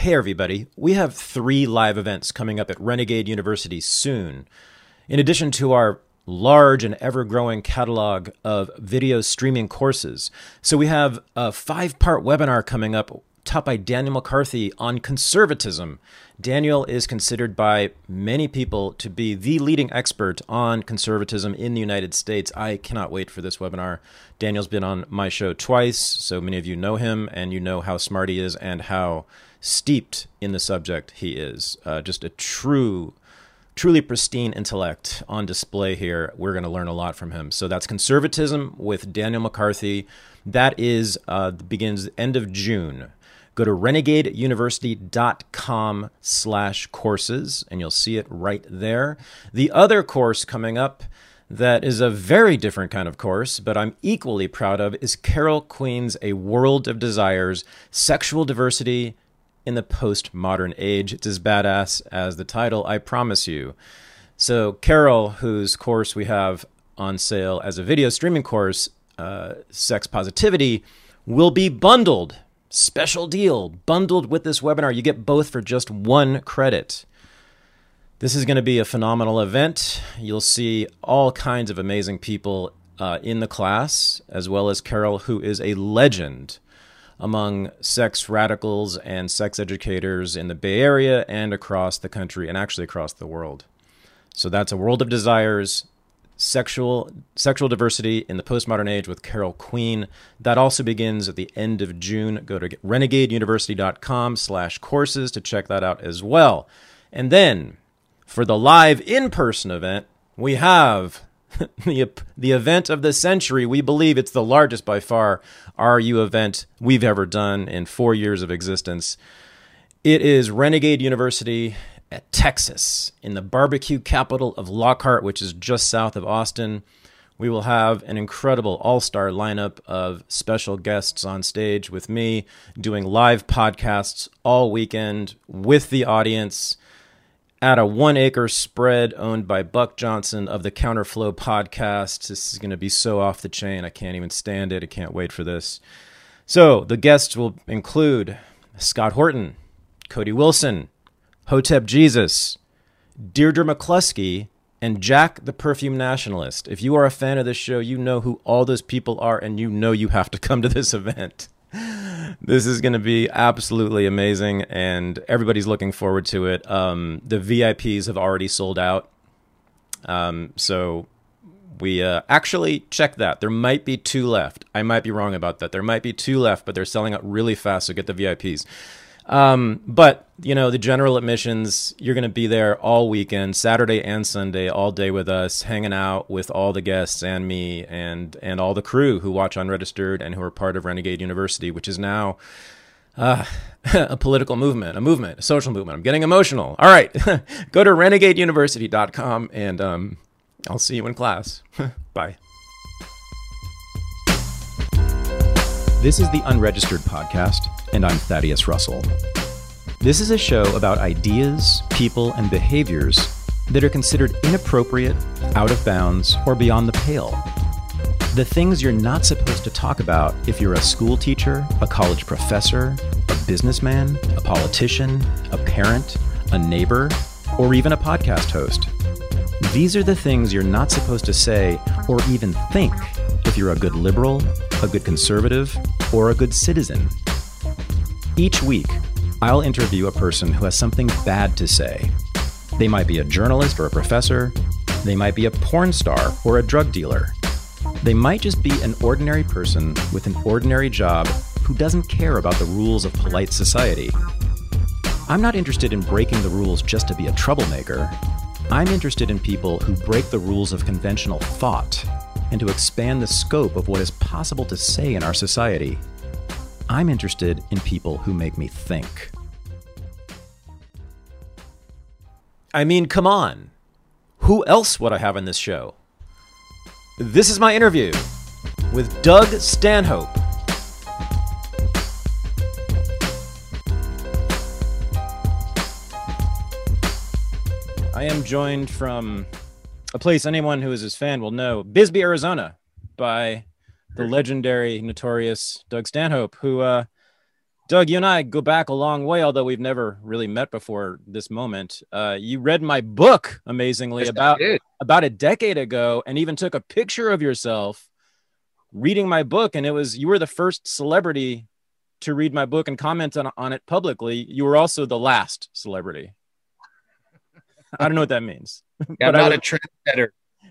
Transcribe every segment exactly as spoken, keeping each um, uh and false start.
Hey everybody, we have three live events coming up at Renegade University soon. In addition to our large and ever-growing catalog of video streaming courses. So we have a five-part webinar coming up taught by Daniel McCarthy on conservatism. Daniel is considered by many people to be the leading expert on conservatism in the United States. I cannot wait for this webinar. Daniel's been on my show twice, so many of you know him, and you know how smart he is and how steeped in the subject he is. Uh, just a true, truly pristine intellect on display here. We're going to learn a lot from him. So that's Conservatism with Daniel McCarthy. That is uh, begins end of June. Go to renegadeuniversity.com slash courses, and you'll see it right there. The other course coming up that is a very different kind of course, but I'm equally proud of, is Carol Queen's A World of Desires, Sexual Diversity in the Postmodern Age. It's as badass as the title, I promise you. So Carol, whose course we have on sale as a video streaming course, uh, Sex Positivity, will be bundled. Special deal, bundled with this webinar. You get both for just one credit. This is going to be a phenomenal event. You'll see all kinds of amazing people uh, in the class, as well as Carol, who is a legend among sex radicals and sex educators in the Bay Area and across the country, and actually across the world. So that's A World of Desires, Sexual Sexual Diversity in the Postmodern Age with Carol Queen. That also begins at the end of June. Go to renegadeuniversity.com slash courses to check that out as well. And then for the live in-person event, we have the, the event of the century. We believe it's the largest by far R U event we've ever done in four years of existence. It is Renegade University at Texas, in the barbecue capital of Lockhart, which is just south of Austin. We will have an incredible all-star lineup of special guests on stage with me, doing live podcasts all weekend with the audience at a one-acre spread owned by Buck Johnson of the Counterflow podcast. This is going to be so off the chain. I can't even stand it. I can't wait for this. So the guests will include Scott Horton, Cody Wilson, Hotep Jesus, Deirdre McCluskey, and Jack the Perfume Nationalist. If you are a fan of this show, you know who all those people are, and you know you have to come to this event. This is going to be absolutely amazing, and everybody's looking forward to it. Um, the V I Ps have already sold out, um, so we uh, actually check that. There might be two left. I might be wrong about that. There might be two left, but they're selling out really fast, so get the V I Ps. Um, but, you know, the general admissions, you're going to be there all weekend, Saturday and Sunday, all day with us, hanging out with all the guests and me and, and all the crew who watch Unregistered and who are part of Renegade University, which is now uh, a political movement, a movement, a social movement. I'm getting emotional. All right, go to renegade university dot com and um, I'll see you in class. Bye. This is the Unregistered Podcast, and I'm Thaddeus Russell. This is a show about ideas, people, and behaviors that are considered inappropriate, out of bounds, or beyond the pale. The things you're not supposed to talk about if you're a school teacher, a college professor, a businessman, a politician, a parent, a neighbor, or even a podcast host. These are the things you're not supposed to say or even think if you're a good liberal, a good conservative, or a good citizen. Each week, I'll interview a person who has something bad to say. They might be a journalist or a professor. They might be a porn star or a drug dealer. They might just be an ordinary person with an ordinary job who doesn't care about the rules of polite society. I'm not interested in breaking the rules just to be a troublemaker. I'm interested in people who break the rules of conventional thought and to expand the scope of what is possible to say in our society. I'm interested in people who make me think. I mean, come on. Who else would I have in this show? This is my interview with Doug Stanhope. I am joined from a place anyone who is his fan will know, Bisbee, Arizona, by the legendary, notorious Doug Stanhope, who uh, Doug, you and I go back a long way, although we've never really met before this moment. Uh, you read my book, amazingly, Yes, I about did. about a decade ago, and even took a picture of yourself reading my book. And it was you were the first celebrity to read my book and comment on, on it publicly. You were also the last celebrity. I don't know what that means, Yeah, I'm but I not was a trendsetter.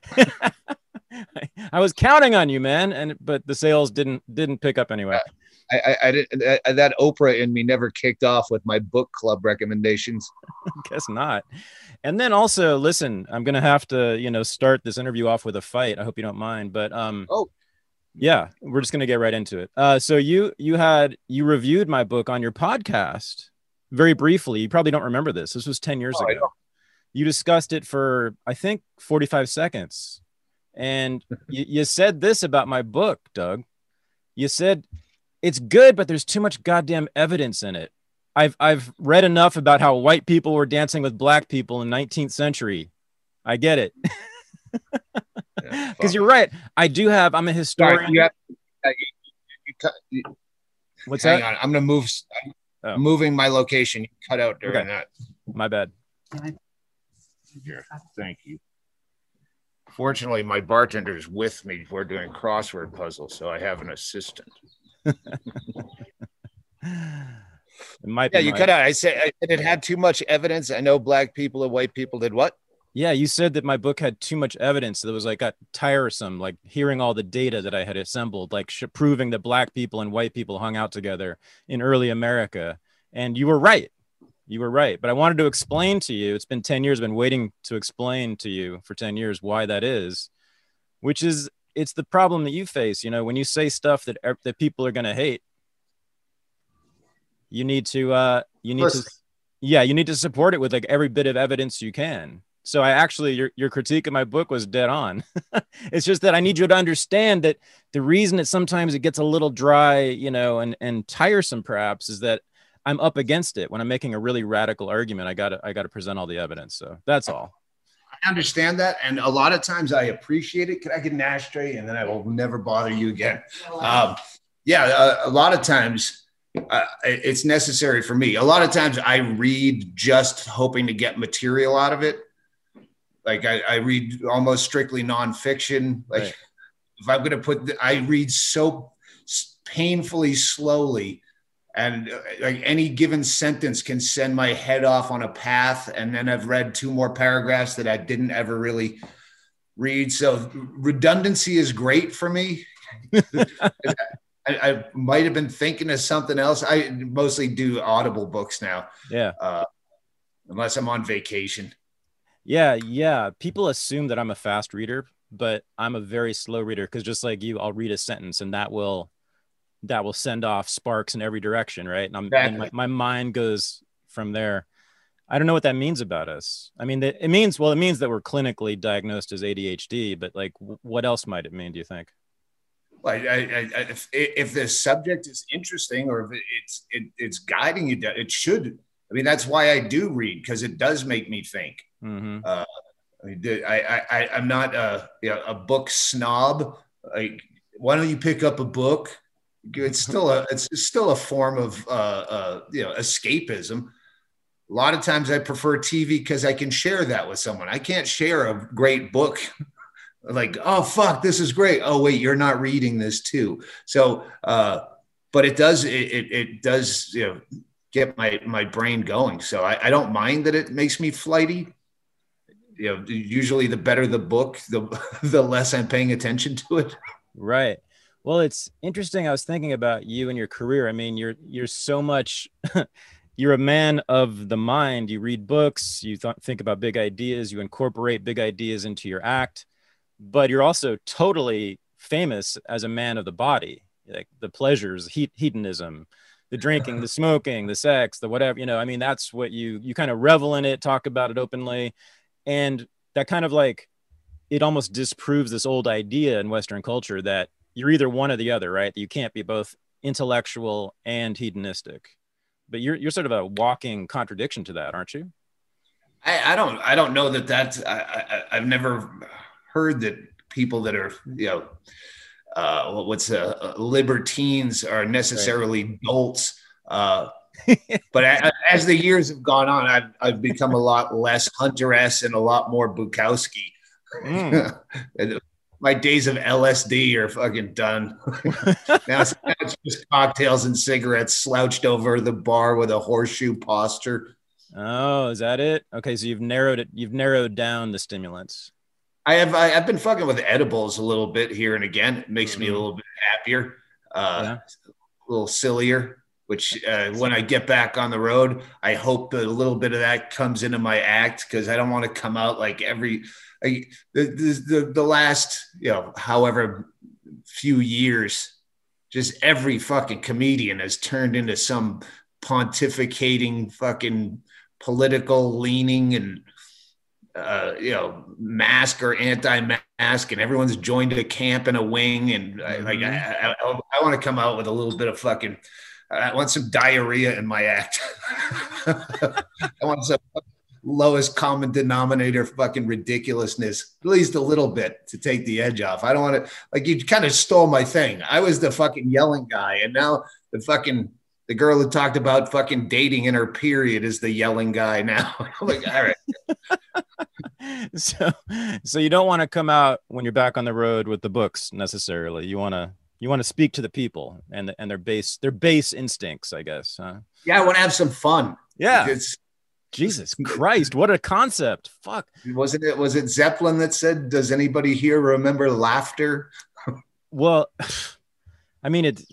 I was counting on you, man. And but the sales didn't didn't pick up anyway. I, I, I did that, that Oprah in me never kicked off with my book club recommendations. Guess not. And then also, listen, I'm gonna have to, you know, start this interview off with a fight. I hope you don't mind, but um, Oh, yeah, we're just gonna get right into it. Uh, so you you had you reviewed my book on your podcast very briefly. You probably don't remember this. This was ten years oh, I ago. You discussed it for I think forty-five seconds, and you, you said this about my book, Doug. You said it's good, but there's too much goddamn evidence in it. I've I've read enough about how white people were dancing with black people in nineteenth century. I get it. yeah, Because you're right. I do have, I'm a Sorry, historian. you have, you, you, you, What's hang that? on. I'm going to move. Oh, I'm moving my location. You cut out during okay. that. My bad. Here, thank you. Fortunately, my bartender is with me. We're doing crossword puzzles, so I have an assistant. It might Yeah, be you my, cut out. I said I said it had too much evidence. I know black people and white people did what? yeah, you said that my book had too much evidence that was like got tiresome, like hearing all the data that I had assembled, like sh- proving that black people and white people hung out together in early America. And you were right. You were right. But I wanted to explain to you, it's been ten years, I've been waiting to explain to you for ten years why that is, which is it's the problem that you face. You know, when you say stuff that that people are going to hate, you need to uh you need to Listen, yeah, you need to support it with like every bit of evidence you can. So I actually your your critique of my book was dead on. It's just that I need you to understand that the reason that sometimes it gets a little dry, you know, and and tiresome perhaps is that I'm up against it when I'm making a really radical argument. I got to I got to present all the evidence. So that's all. I understand that, and a lot of times I appreciate it. Can I get an ashtray, and then I will never bother you again? Um, yeah, a, a lot of times uh, it's necessary for me. A lot of times I read just hoping to get material out of it. Like I, I read almost strictly nonfiction. Like Right. if I'm going to put, the, I read so painfully slowly, and uh, like any given sentence can send my head off on a path. And then I've read two more paragraphs that I didn't ever really read. So redundancy is great for me. I, I might have been thinking of something else. I mostly do Audible books now, Yeah. uh, unless I'm on vacation. Yeah, yeah. People assume that I'm a fast reader, but I'm a very slow reader because just like you, I'll read a sentence and that will that will send off sparks in every direction, right? And I'm and Exactly. my, my mind goes from there. I don't know what that means about us. I mean, it means well, it means that we're clinically diagnosed as A D H D, but like, what else might it mean? Do you think? Well, I, I, I, if, if the subject is interesting or if it's it, it's guiding you, it should. I mean, that's why I do read, because it does make me think. Mm-hmm. Uh, I, I, I'm not a, you know, a book snob. Like, why don't you pick up a book? It's still a it's still a form of uh, uh, you know, escapism. A lot of times I prefer T V because I can share that with someone. I can't share a great book. Like, oh, fuck, this is great. Oh, wait, you're not reading this too. So, uh, but it does, it, it, it does, you know, get my, my brain going. So I, I don't mind that it makes me flighty. You know, usually the better the book, the, the less I'm paying attention to it. Right. Well, it's interesting. I was thinking about you and your career. I mean, you're you're so much you're a man of the mind. You read books, you th- think about big ideas, you incorporate big ideas into your act, but you're also totally famous as a man of the body, like the pleasures, he- hedonism, the drinking, the smoking, the sex, the whatever, you know, I mean, that's what you you kind of revel in it, talk about it openly, and that kind of like it almost disproves this old idea in Western culture that you're either one or the other, right? You can't be both intellectual and hedonistic. But you're you're sort of a walking contradiction to that, aren't you? I, I don't, I don't know that that's, I, I, I've never heard that people that are, you know, uh, what's uh, libertines are Right. necessarily dolts. Uh, but a- as the years have gone on, I've, I've become a lot less Hunter-esque and a lot more Bukowski. Mm. And my days of L S D are fucking done. now, it's, now it's just cocktails and cigarettes slouched over the bar with a horseshoe posture. Oh, is that it? Okay, so you've narrowed it. You've narrowed down the stimulants. I have I, I've been fucking with edibles a little bit here and again. It makes me a Mhm. little bit happier, uh, Yeah. a little sillier. Which uh, when I get back on the road, I hope that a little bit of that comes into my act because I don't want to come out like every I, the, the the last you know however few years, just every fucking comedian has turned into some pontificating fucking political leaning and uh, you know, mask or anti-mask, and everyone's joined a camp and a wing. And I, like, Mhm. I, I, I want to come out with a little bit of fucking, I want some diarrhea in my act. I want some lowest common denominator fucking ridiculousness, at least a little bit to take the edge off. I don't want to, like, you kind of stole my thing. I was the fucking yelling guy, and now the fucking, the girl who talked about fucking dating in her period is the yelling guy now. I'm like, all right. So, so you don't want to come out when you're back on the road with the books necessarily. You want to you want to speak to the people and the, and their base their base instincts, I guess. Huh? Yeah, I want to have some fun. Yeah. It's Jesus Christ, what a concept! Fuck. Wasn't it? Was it Zeppelin that said, "Does anybody here remember laughter?" Well, I mean it.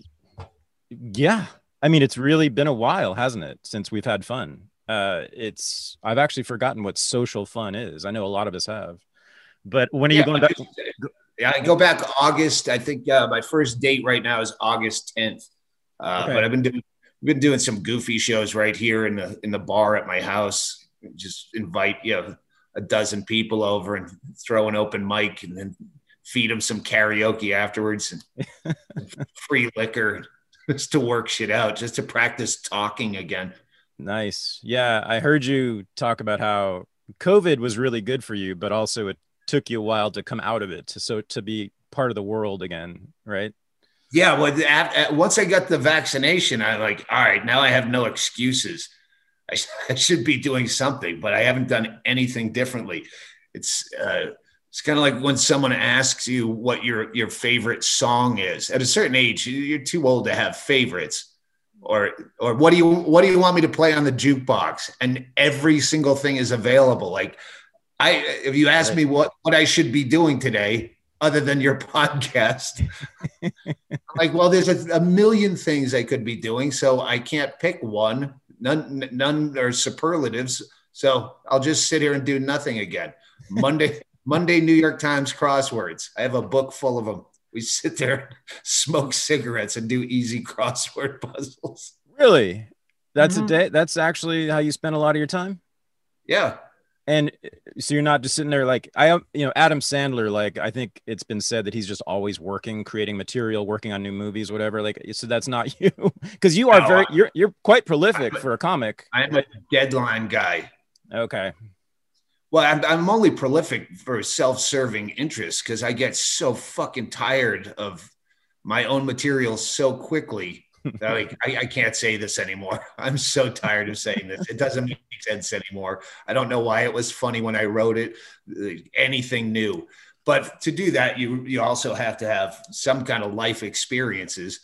Yeah, I mean it's really been a while, hasn't it, since we've had fun. Uh, it's I've actually forgotten what social fun is. I know a lot of us have, but when are Yeah, you going back? yeah. I go back August. I think uh, my first date right now is August tenth. Uh, Okay. But I've been doing been doing some goofy shows right here in the in the bar at my house. Just invite you know a dozen people over and throw an open mic, and then feed them some karaoke afterwards and free liquor just to work shit out, just to practice talking again. Nice. Yeah, I heard you talk about how COVID was really good for you, but also it took you a while to come out of it, to, so to be part of the world again, right? Yeah, well, at, at, once I got the vaccination, I like, all right, now I have no excuses. I, I should be doing something, but I haven't done anything differently. It's uh, it's kind of like when someone asks you what your your favorite song is. At a certain age, you're too old to have favorites. Or or what do you what do you want me to play on the jukebox? And every single thing is available. Like I, if you ask Right. me what what I should be doing today, other than your podcast, I'm like, well, there's a, a million things I could be doing, so I can't pick one. None none are superlatives. So I'll just sit here and do nothing again. Monday Monday New York Times crosswords. I have a book full of them. We sit there, smoke cigarettes, and do easy crossword puzzles. Really? That's Mhm. a day. That's actually how you spend a lot of your time. Yeah. And so you're not just sitting there like I, you know, Adam Sandler. Like I think it's been said that he's just always working, creating material, working on new movies, whatever. Like so, that's not you, because you are No, very I- you're you're quite prolific I'm a- for a comic. I'm a deadline guy. Okay. Well, I'm, I'm only prolific for self-serving interests because I get so fucking tired of my own material so quickly that like, I, I can't say this anymore. I'm so tired of saying this. It doesn't make sense anymore. I don't know why it was funny when I wrote it, anything new. But to do that, you you also have to have some kind of life experiences,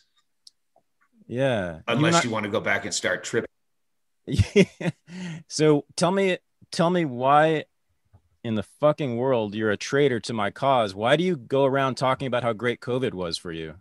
Yeah. unless You you want to go back and start tripping. not, so tell me, tell me why in the fucking world you're a traitor to my cause. Why do you go around talking about how great COVID was for you?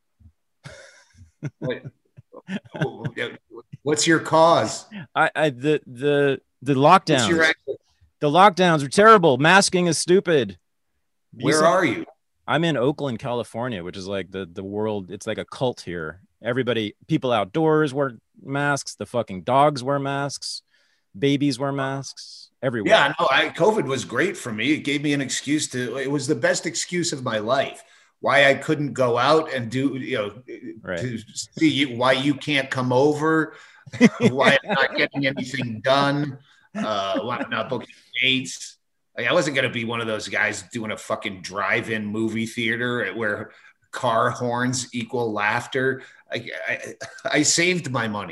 What's your cause? I, I the the the What's lockdowns. your The lockdowns are terrible. Masking is stupid. You Where said- are you? I'm in Oakland, California, which is like the the world. It's like a cult here. Everybody, people outdoors wear masks. The fucking dogs wear masks. Babies wear masks everywhere. Yeah, no, I COVID was great for me. It gave me an excuse to, it was the best excuse of my life. Why I couldn't go out and do, you know, Right. to see you, why you can't come over, why I'm not getting anything done, uh, why I'm not booking dates. Like, I wasn't going to be one of those guys doing a fucking drive-in movie theater where car horns equal laughter. I, I, I saved my money.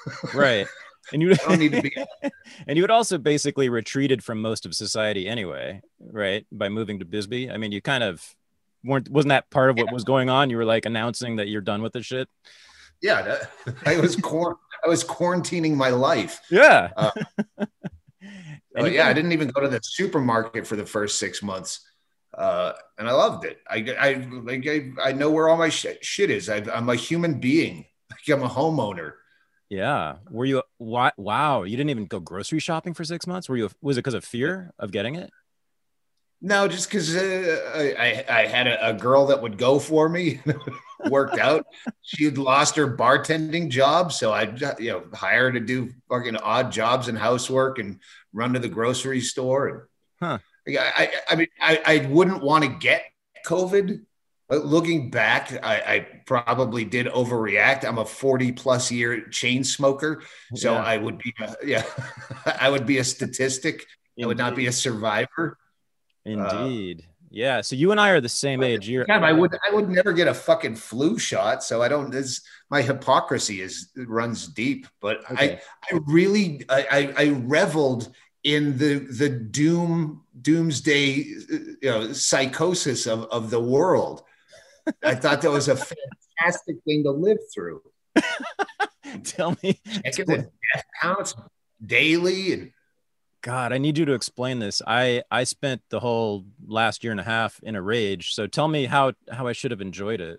Right. And you I don't need to be. and you had also basically retreated from most of society anyway, right? By moving to Bisbee. I mean, you kind of weren't wasn't that part of what was going on? You were like announcing that you're done with this shit. Yeah, that, I was quar- I was quarantining my life. Yeah. Uh, And oh, you yeah, I didn't- didn't even go to the supermarket for the first six months, uh, and I loved it. I I like I, I know where all my sh- shit is. I, I'm a human being. Like I'm a homeowner. yeah. Were you why wow, you didn't even go grocery shopping for six months? Were you was it because of fear of getting it? No, just because uh, I, I I had a, a girl that would go for me, worked out. She'd lost her bartending job, so I you know hire her to do fucking odd jobs and housework and run to the grocery store. Huh. And I I, I mean I, I wouldn't want to get COVID. But looking back, I, I probably did overreact. I'm a forty plus year chain smoker, so Yeah. I would be a, yeah, I would be a statistic. I would not be Indeed. a survivor. Uh, Indeed. Yeah. So you and I are the same age. You're Yeah, I would I would never get a fucking flu shot, so I don't. This my hypocrisy is runs deep, but okay. I I really I I, I reveled in the the doom doomsday you know psychosis of of the world. I thought that was a fantastic thing to live through. Tell me. Checking the death counts daily and God, I need you to explain this. I I spent the whole last year and a half in a rage. So tell me how how I should have enjoyed it.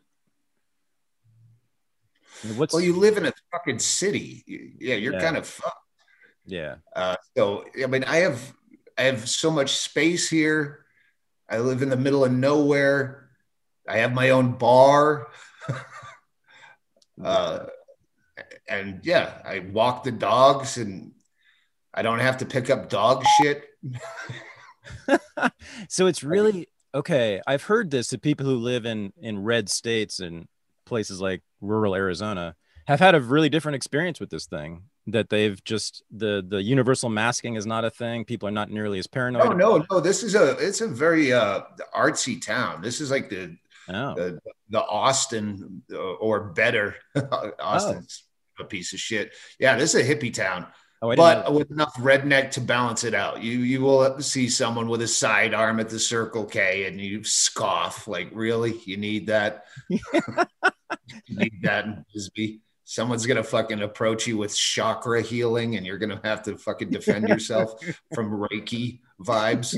What's well, you live in a fucking city. Yeah, you're Yeah. kind of fucked. yeah. Uh, so I mean, I have I have so much space here. I live in the middle of nowhere. I have my own bar. uh, and yeah, I walk the dogs and I don't have to pick up dog shit. So it's really okay. I've heard this that people who live in in red states and places like rural Arizona have had a really different experience with this thing. That they've just the the universal masking is not a thing. People are not nearly as paranoid. No, no, no. This is a it's a very uh, artsy town. This is like the Oh. the, the Austin uh, or better. Austin's Oh. a piece of shit. Yeah, this is a hippie town. Oh, I didn't know But with enough redneck to balance it out. You you will see someone with a sidearm at the Circle K and you scoff like, really? You need that? You need that in Bisbee? Someone's gonna fucking approach you with chakra healing and you're gonna have to fucking defend yourself from Reiki vibes.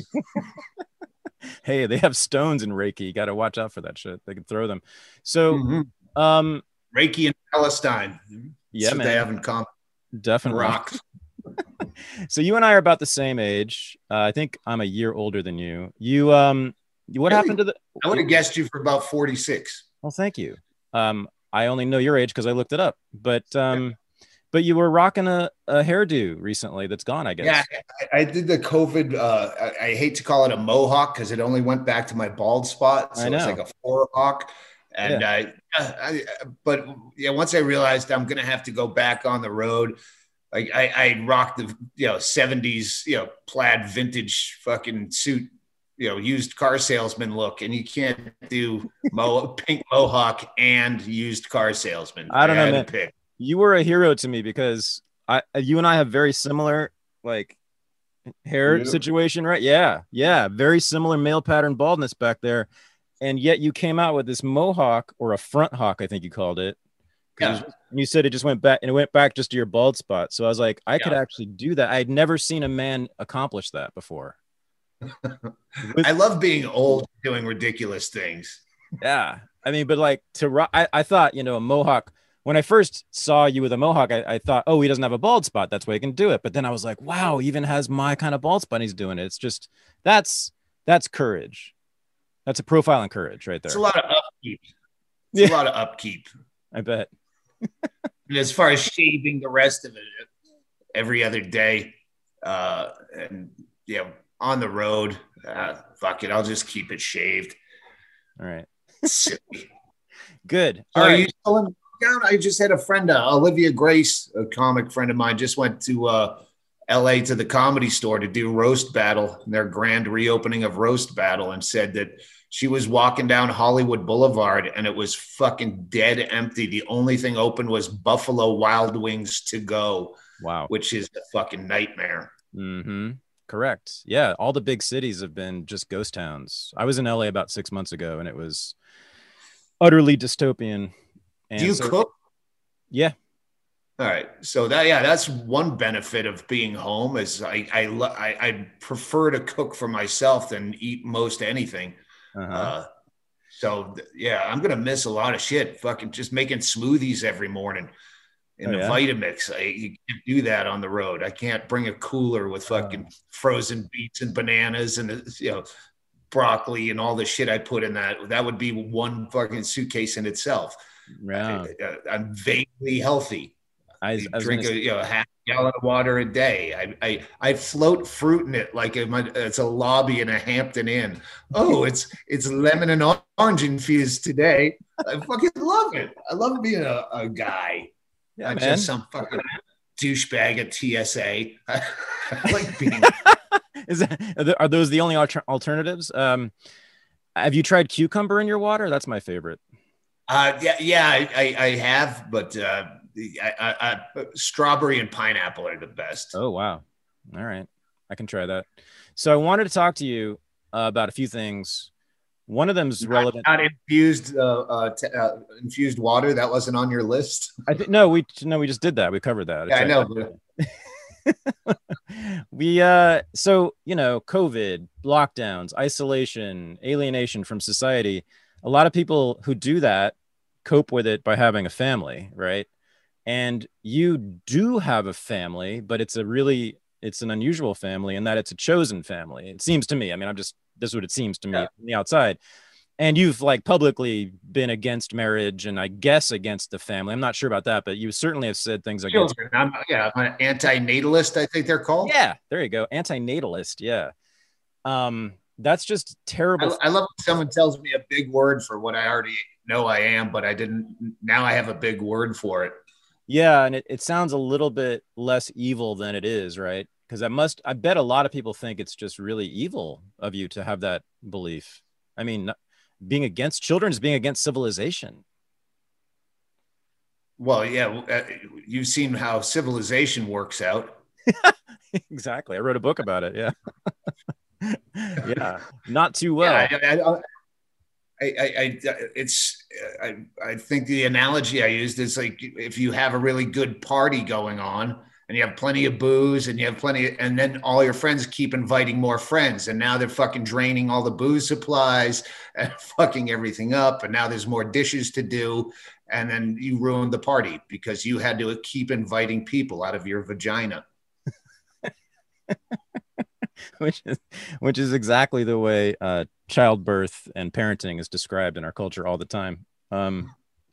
Hey, they have stones in Reiki. You got to watch out for that shit. They can throw them. So, Mhm. um, Reiki in Palestine. yeah, That's what man, they have in common. definitely. Rocks. So you and I are about the same age. Uh, I think I'm a year older than you. You, um, what Really? happened to the? I would have guessed you for about forty-six. Well, thank you. Um, I only know your age because I looked it up. But, um, but you were rocking a, a hairdo recently that's gone, I guess. Yeah, I, I did the COVID. Uh, I, I hate to call it a mohawk because it only went back to my bald spot. So I it's know. like a forehawk. And I, I, but yeah, once I realized I'm gonna have to go back on the road, like I, I rocked the you know seventies you know plaid vintage fucking suit, you know used car salesman look, and you can't do mo pink mohawk and used car salesman. I don't know, had to man. pick. You were a hero to me because I, you and I have very similar like hair You do? situation, right? Yeah, yeah, very similar male pattern baldness back there, and yet you came out with this mohawk or a front hawk, I think you called it. 'Cause it was Yeah. just- and you said it just went back and it went back just to your bald spot. So I was like, I could Yeah. actually do that. I'd never seen a man accomplish that before. I love being old, doing ridiculous things. Yeah, I mean, but like to rock, I, I thought you know a mohawk. When I first saw you with a mohawk, I, I thought, oh, he doesn't have a bald spot. That's why he can do it. But then I was like, wow, he even has my kind of bald spot. And he's doing it. It's just that's that's courage. That's a profile in courage right there. It's a lot of upkeep. It's Yeah. a lot of upkeep. I bet. And as far as shaving the rest of it every other day, uh, and you know, on the road, uh, fuck it, I'll just keep it shaved. All right. Silly. Good. So All are right. you still in lockdown? I just had a friend, uh, Olivia Grace, a comic friend of mine, just went to uh, L A to the Comedy Store to do Roast Battle, their grand reopening of Roast Battle, and said that she was walking down Hollywood Boulevard and it was fucking dead empty. The only thing open was Buffalo Wild Wings to go. Wow. Which is a fucking nightmare. Mm-hmm. Correct. Yeah. All the big cities have been just ghost towns. I was in L A about six months ago and it was utterly dystopian. And do you so, cook? Yeah. All right. So that, yeah, that's one benefit of being home is I, I, I, I prefer to cook for myself than eat most anything. Uh-huh. Uh, so yeah, I'm going to miss a lot of shit. Fucking just making smoothies every morning in oh, the yeah? Vitamix. I you can't do that on the road. I can't bring a cooler with fucking oh. frozen beets and bananas and, you know, broccoli and all the shit I put in that. That would be one fucking suitcase in itself. Yeah. I, I'm vaguely healthy. I, I drink a you know, half a gallon of water a day. I, I I float fruit in it like it's a lobby in a Hampton Inn. Oh, it's it's lemon and orange infused today. I fucking love it. I love being a, a guy, yeah, not man. just some fucking douchebag at T S A. I, I like being. Is that are those the only alter- alternatives? Um, have you tried cucumber in your water? That's my favorite. Uh, yeah, yeah, I, I, I have, but. Uh, I, I, I, strawberry and pineapple are the best. Oh, wow. All right. I can try that. So I wanted to talk to you uh, about a few things. One of them is relevant. Not infused, uh, uh, t- uh, infused water. That wasn't on your list. I th- no, we no, we just did that. We covered that. Yeah, I know. we uh, so you know, COVID, lockdowns, isolation, alienation from society. A lot of people who do that cope with it by having a family, right? And you do have a family, but it's a really, it's an unusual family in that it's a chosen family. It seems to me. I mean, I'm just, this is what it seems to me yeah. from the outside. And you've like publicly been against marriage and I guess against the family. I'm not sure about that, but you certainly have said things against. I'm, yeah, I'm an anti-natalist, I think they're called. Yeah, there you go. Anti-natalist. Yeah. Um, that's just terrible. I, I love when someone tells me a big word for what I already know I am, but I didn't, now I have a big word for it. Yeah, and it, it sounds a little bit less evil than it is, right? Because I must, I bet a lot of people think it's just really evil of you to have that belief. I mean, being against children is being against civilization. Well, yeah, you've seen how civilization works out. Exactly. I wrote a book about it. Yeah. Yeah. Not too well. Yeah, I, I, I, I, I, it's, I, I think the analogy I used is like if you have a really good party going on and you have plenty of booze and you have plenty, of, and then all your friends keep inviting more friends, and now they're fucking draining all the booze supplies and fucking everything up, and now there's more dishes to do, and then you ruined the party because you had to keep inviting people out of your vagina. which is which is exactly the way uh, childbirth and parenting is described in our culture all the time. Um,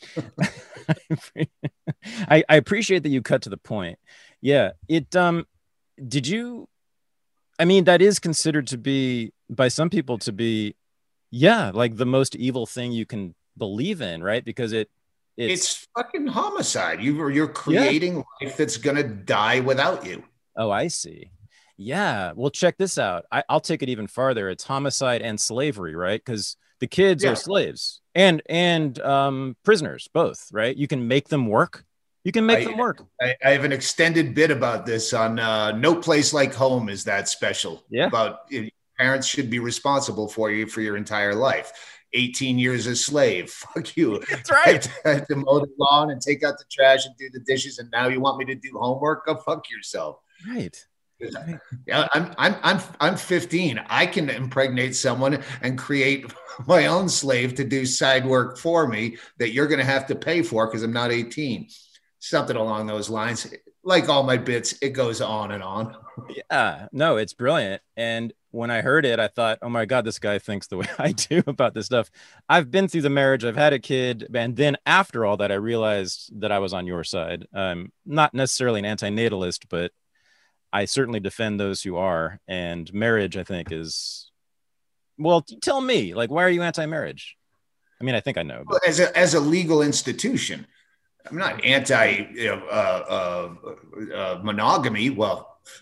I, I appreciate that you cut to the point. Yeah, it. Um, did you? I mean, that is considered to be by some people to be, yeah, like the most evil thing you can believe in, right? Because it. It's, it's fucking homicide. You you're creating yeah. life that's gonna die without you. Oh, I see. Yeah. Well, check this out. I, I'll take it even farther. It's homicide and slavery, right? Because the kids yeah. are slaves and and um, prisoners, both, right? You can make them work. You can make I, them work. I, I have an extended bit about this on uh, No Place Like Home is that special. Yeah. About you know, parents should be responsible for you for your entire life. eighteen years a slave. Fuck you. That's right. I had to mow the lawn and take out the trash and do the dishes, and now you want me to do homework? Go fuck yourself. Right. Yeah, I'm I'm I'm I'm fifteen. I can impregnate someone and create my own slave to do side work for me that you're going to have to pay for because I'm not eighteen. Something along those lines. Like all my bits, it goes on and on. Yeah, no, it's brilliant. And when I heard it, I thought, oh my God, this guy thinks the way I do about this stuff. I've been through the marriage. I've had a kid. And then after all that, I realized that I was on your side. I'm not necessarily an anti-natalist, but I certainly defend those who are. And marriage, I think, is, well, tell me, like, why are you anti-marriage? I mean, I think I know. But... As a, as a legal institution, I'm not anti you know, uh, uh, uh, monogamy. Well,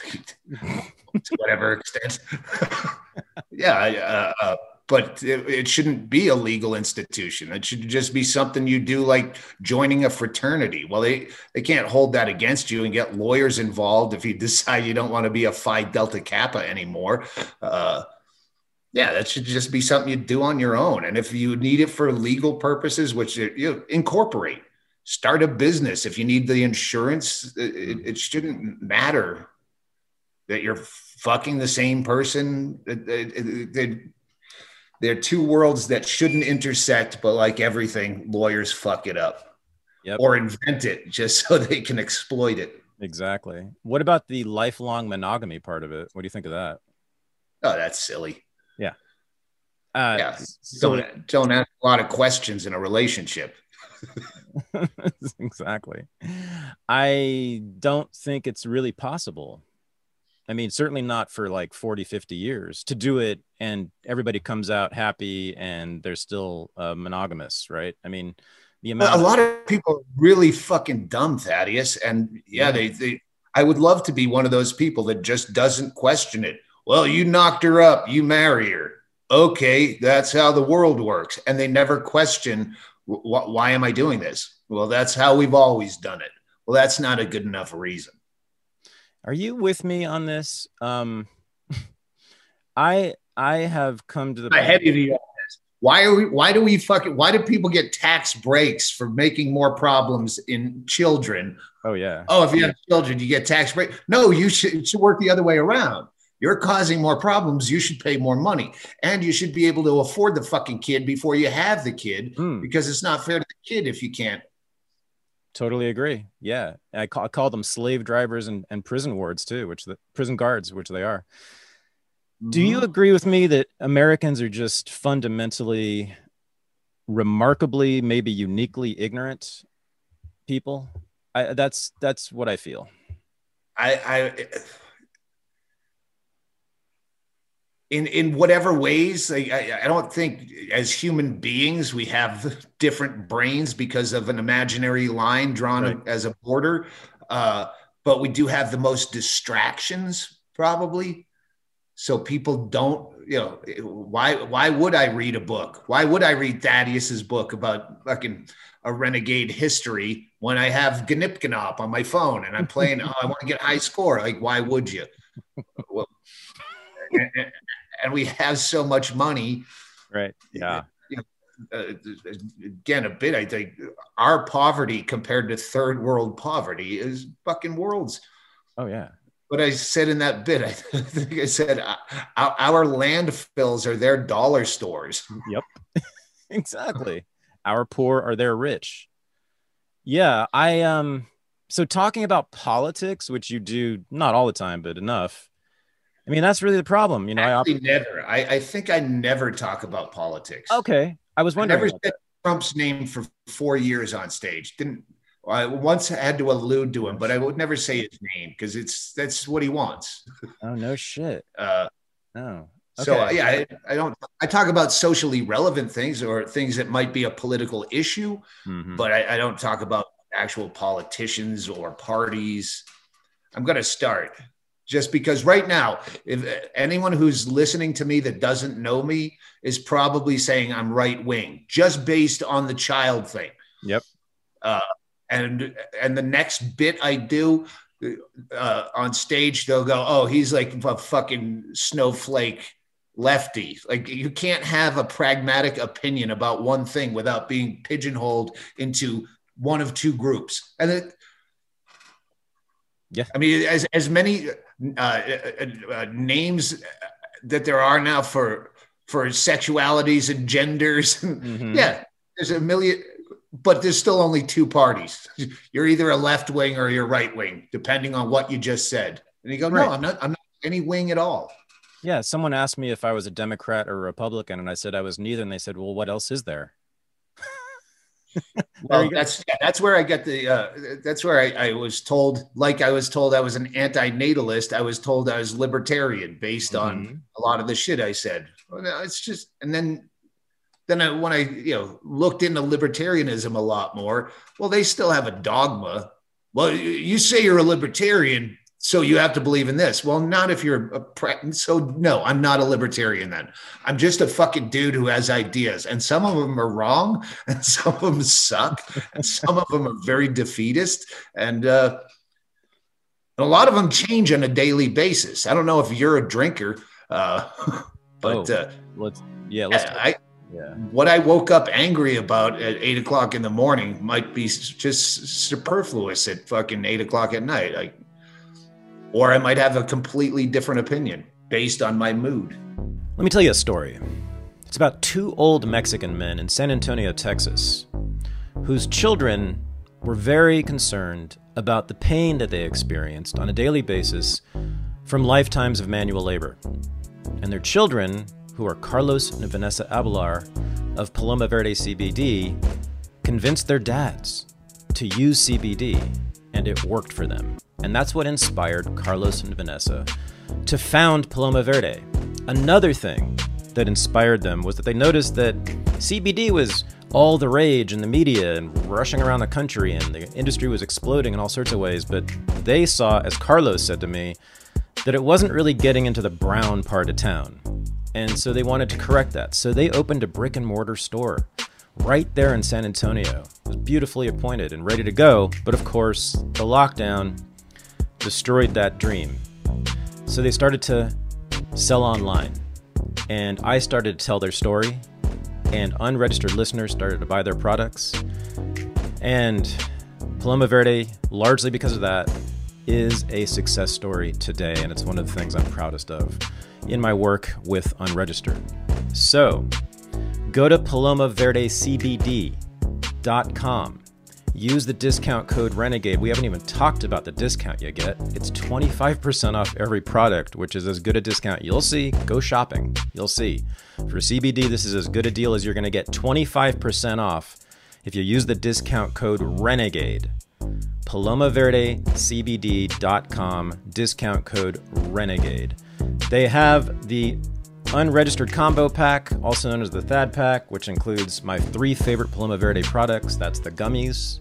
to whatever extent. yeah, uh, uh, but it, it shouldn't be a legal institution. It should just be something you do, like joining a fraternity. Well, they they can't hold that against you and get lawyers involved if you decide you don't want to be a Phi Delta Kappa anymore. Uh, yeah, that should just be something you do on your own. And if you need it for legal purposes, which you know, incorporate, start a business. If you need the insurance, it, it shouldn't matter that you're fucking the same person. It, it, it, they're two worlds that shouldn't intersect, but like everything, lawyers fuck it up. Yep. Or invent it just so they can exploit it. Exactly. What about the lifelong monogamy part of it? What do you think of that? Oh, that's silly. Yeah. Uh, yeah. So, don't, don't ask a lot of questions in a relationship. Exactly. I don't think it's really possible. I mean, certainly not for like forty, fifty years to do it and everybody comes out happy and they're still uh, monogamous, right? I mean, the amount a lot of, of people are really fucking dumb, Thaddeus. And yeah, yeah, they, they, I would love to be one of those people that just doesn't question it. Well, you knocked her up, you marry her. Okay, that's how the world works. And they never question, why am I doing this? Well, that's how we've always done it. Well, that's not a good enough reason. Are you with me on this? Um, I I have come to the ahead of you. Why are we? Why do we fucking? Why do people get tax breaks for making more problems in children? Oh yeah. Oh, if you have children, you get tax break. No, you should. It should work the other way around. You're causing more problems. You should pay more money, and you should be able to afford the fucking kid before you have the kid, mm. because it's not fair to the kid if you can't. Totally agree. Yeah. I call, I call them slave drivers and, and prison wards too, which the prison guards, which they are. Mm-hmm. Do you agree with me that Americans are just fundamentally, remarkably, maybe uniquely ignorant people? I, that's, that's what I feel. I, I, in, in whatever ways, I, I don't think as human beings, we have different brains because of an imaginary line drawn right. as a border. Uh, but we do have the most distractions probably. So people don't, you know, why, why would I read a book? Why would I read Thaddeus's book about fucking a renegade history when I have Gnipkinop on my phone and I'm playing, oh, I want to get high score. Like, why would you? Well, and, and we have so much money. Right. Yeah. You know, uh, again, a bit, I think our poverty compared to third world poverty is fucking worlds. Oh yeah. But I said in that bit, I think I said our, our landfills are their dollar stores. Yep. Exactly. Our poor are their rich. Yeah. I, um, so talking about politics, which you do not all the time, but enough. I mean, that's really the problem. You know, Actually, I op- never. I, I think I never talk about politics. Okay. I was wondering. I never said that. Trump's name for four years on stage. Didn't I once had to allude to him, but I would never say his name because it's that's what he wants. Oh, no shit. Uh, no. Okay. So uh, yeah, I, I don't. I talk about socially relevant things or things that might be a political issue, mm-hmm. but I, I don't talk about actual politicians or parties. I'm going to start. Just because right now, if anyone who's listening to me that doesn't know me is probably saying I'm right wing, just based on the child thing. Yep. Uh, and and the next bit I do uh, on stage, they'll go, "Oh, he's like a fucking snowflake lefty." Like you can't have a pragmatic opinion about one thing without being pigeonholed into one of two groups. And it, yeah, I mean, as as many. Uh, uh, uh, names that there are now for for sexualities and genders. Mm-hmm. Yeah, there's a million, but there's still only two parties. You're either a left wing or you're right wing, depending on what you just said. And you go, no, right. I'm not. I'm not any wing at all. Yeah, someone asked me if I was a Democrat or a Republican, and I said I was neither. And they said, "Well, what else is there?" Well, that's that's where I get the uh, that's where I, I was told, like I was told I was an anti-natalist. I was told I was libertarian based mm-hmm. on a lot of the shit I said. Well, no, it's just, and then then I, when I you know looked into libertarianism a lot more, well, they still have a dogma. Well, you say you're a libertarian, so you have to believe in this. Well, not if you're a pre- so no, I'm not a libertarian then. I'm just a fucking dude who has ideas, and some of them are wrong and some of them suck and some of them are very defeatist, and uh, a lot of them change on a daily basis. I don't know if you're a drinker, uh, but oh, uh, let's yeah, let's I, yeah. what I woke up angry about at eight o'clock in the morning might be just superfluous at fucking eight o'clock at night. Like, or I might have a completely different opinion based on my mood. Let me tell you a story. It's about two old Mexican men in San Antonio, Texas, whose children were very concerned about the pain that they experienced on a daily basis from lifetimes of manual labor. And their children, who are Carlos and Vanessa Abelar of Paloma Verde C B D, convinced their dads to use C B D, and it worked for them. And that's what inspired Carlos and Vanessa to found Paloma Verde. Another thing that inspired them was that they noticed that C B D was all the rage in the media and rushing around the country, and the industry was exploding in all sorts of ways. But they saw, as Carlos said to me, that it wasn't really getting into the brown part of town. And so they wanted to correct that. So they opened a brick and mortar store right there in San Antonio. It was beautifully appointed and ready to go. But of course, the lockdown destroyed that dream. So they started to sell online. And I started to tell their story. And unregistered listeners started to buy their products. And Paloma Verde, largely because of that, is a success story today. And it's one of the things I'm proudest of in my work with unregistered. So go to paloma verde c b d dot com. Use the discount code RENEGADE. We haven't even talked about the discount you get. It's twenty-five percent off every product, which is as good a discount you'll see. Go shopping. You'll see. For C B D, this is as good a deal as you're going to get. twenty-five percent off if you use the discount code RENEGADE. paloma verde c b d dot com, discount code RENEGADE. They have the unregistered combo pack, also known as the Thad pack, which includes my three favorite Paloma Verde products. That's the gummies,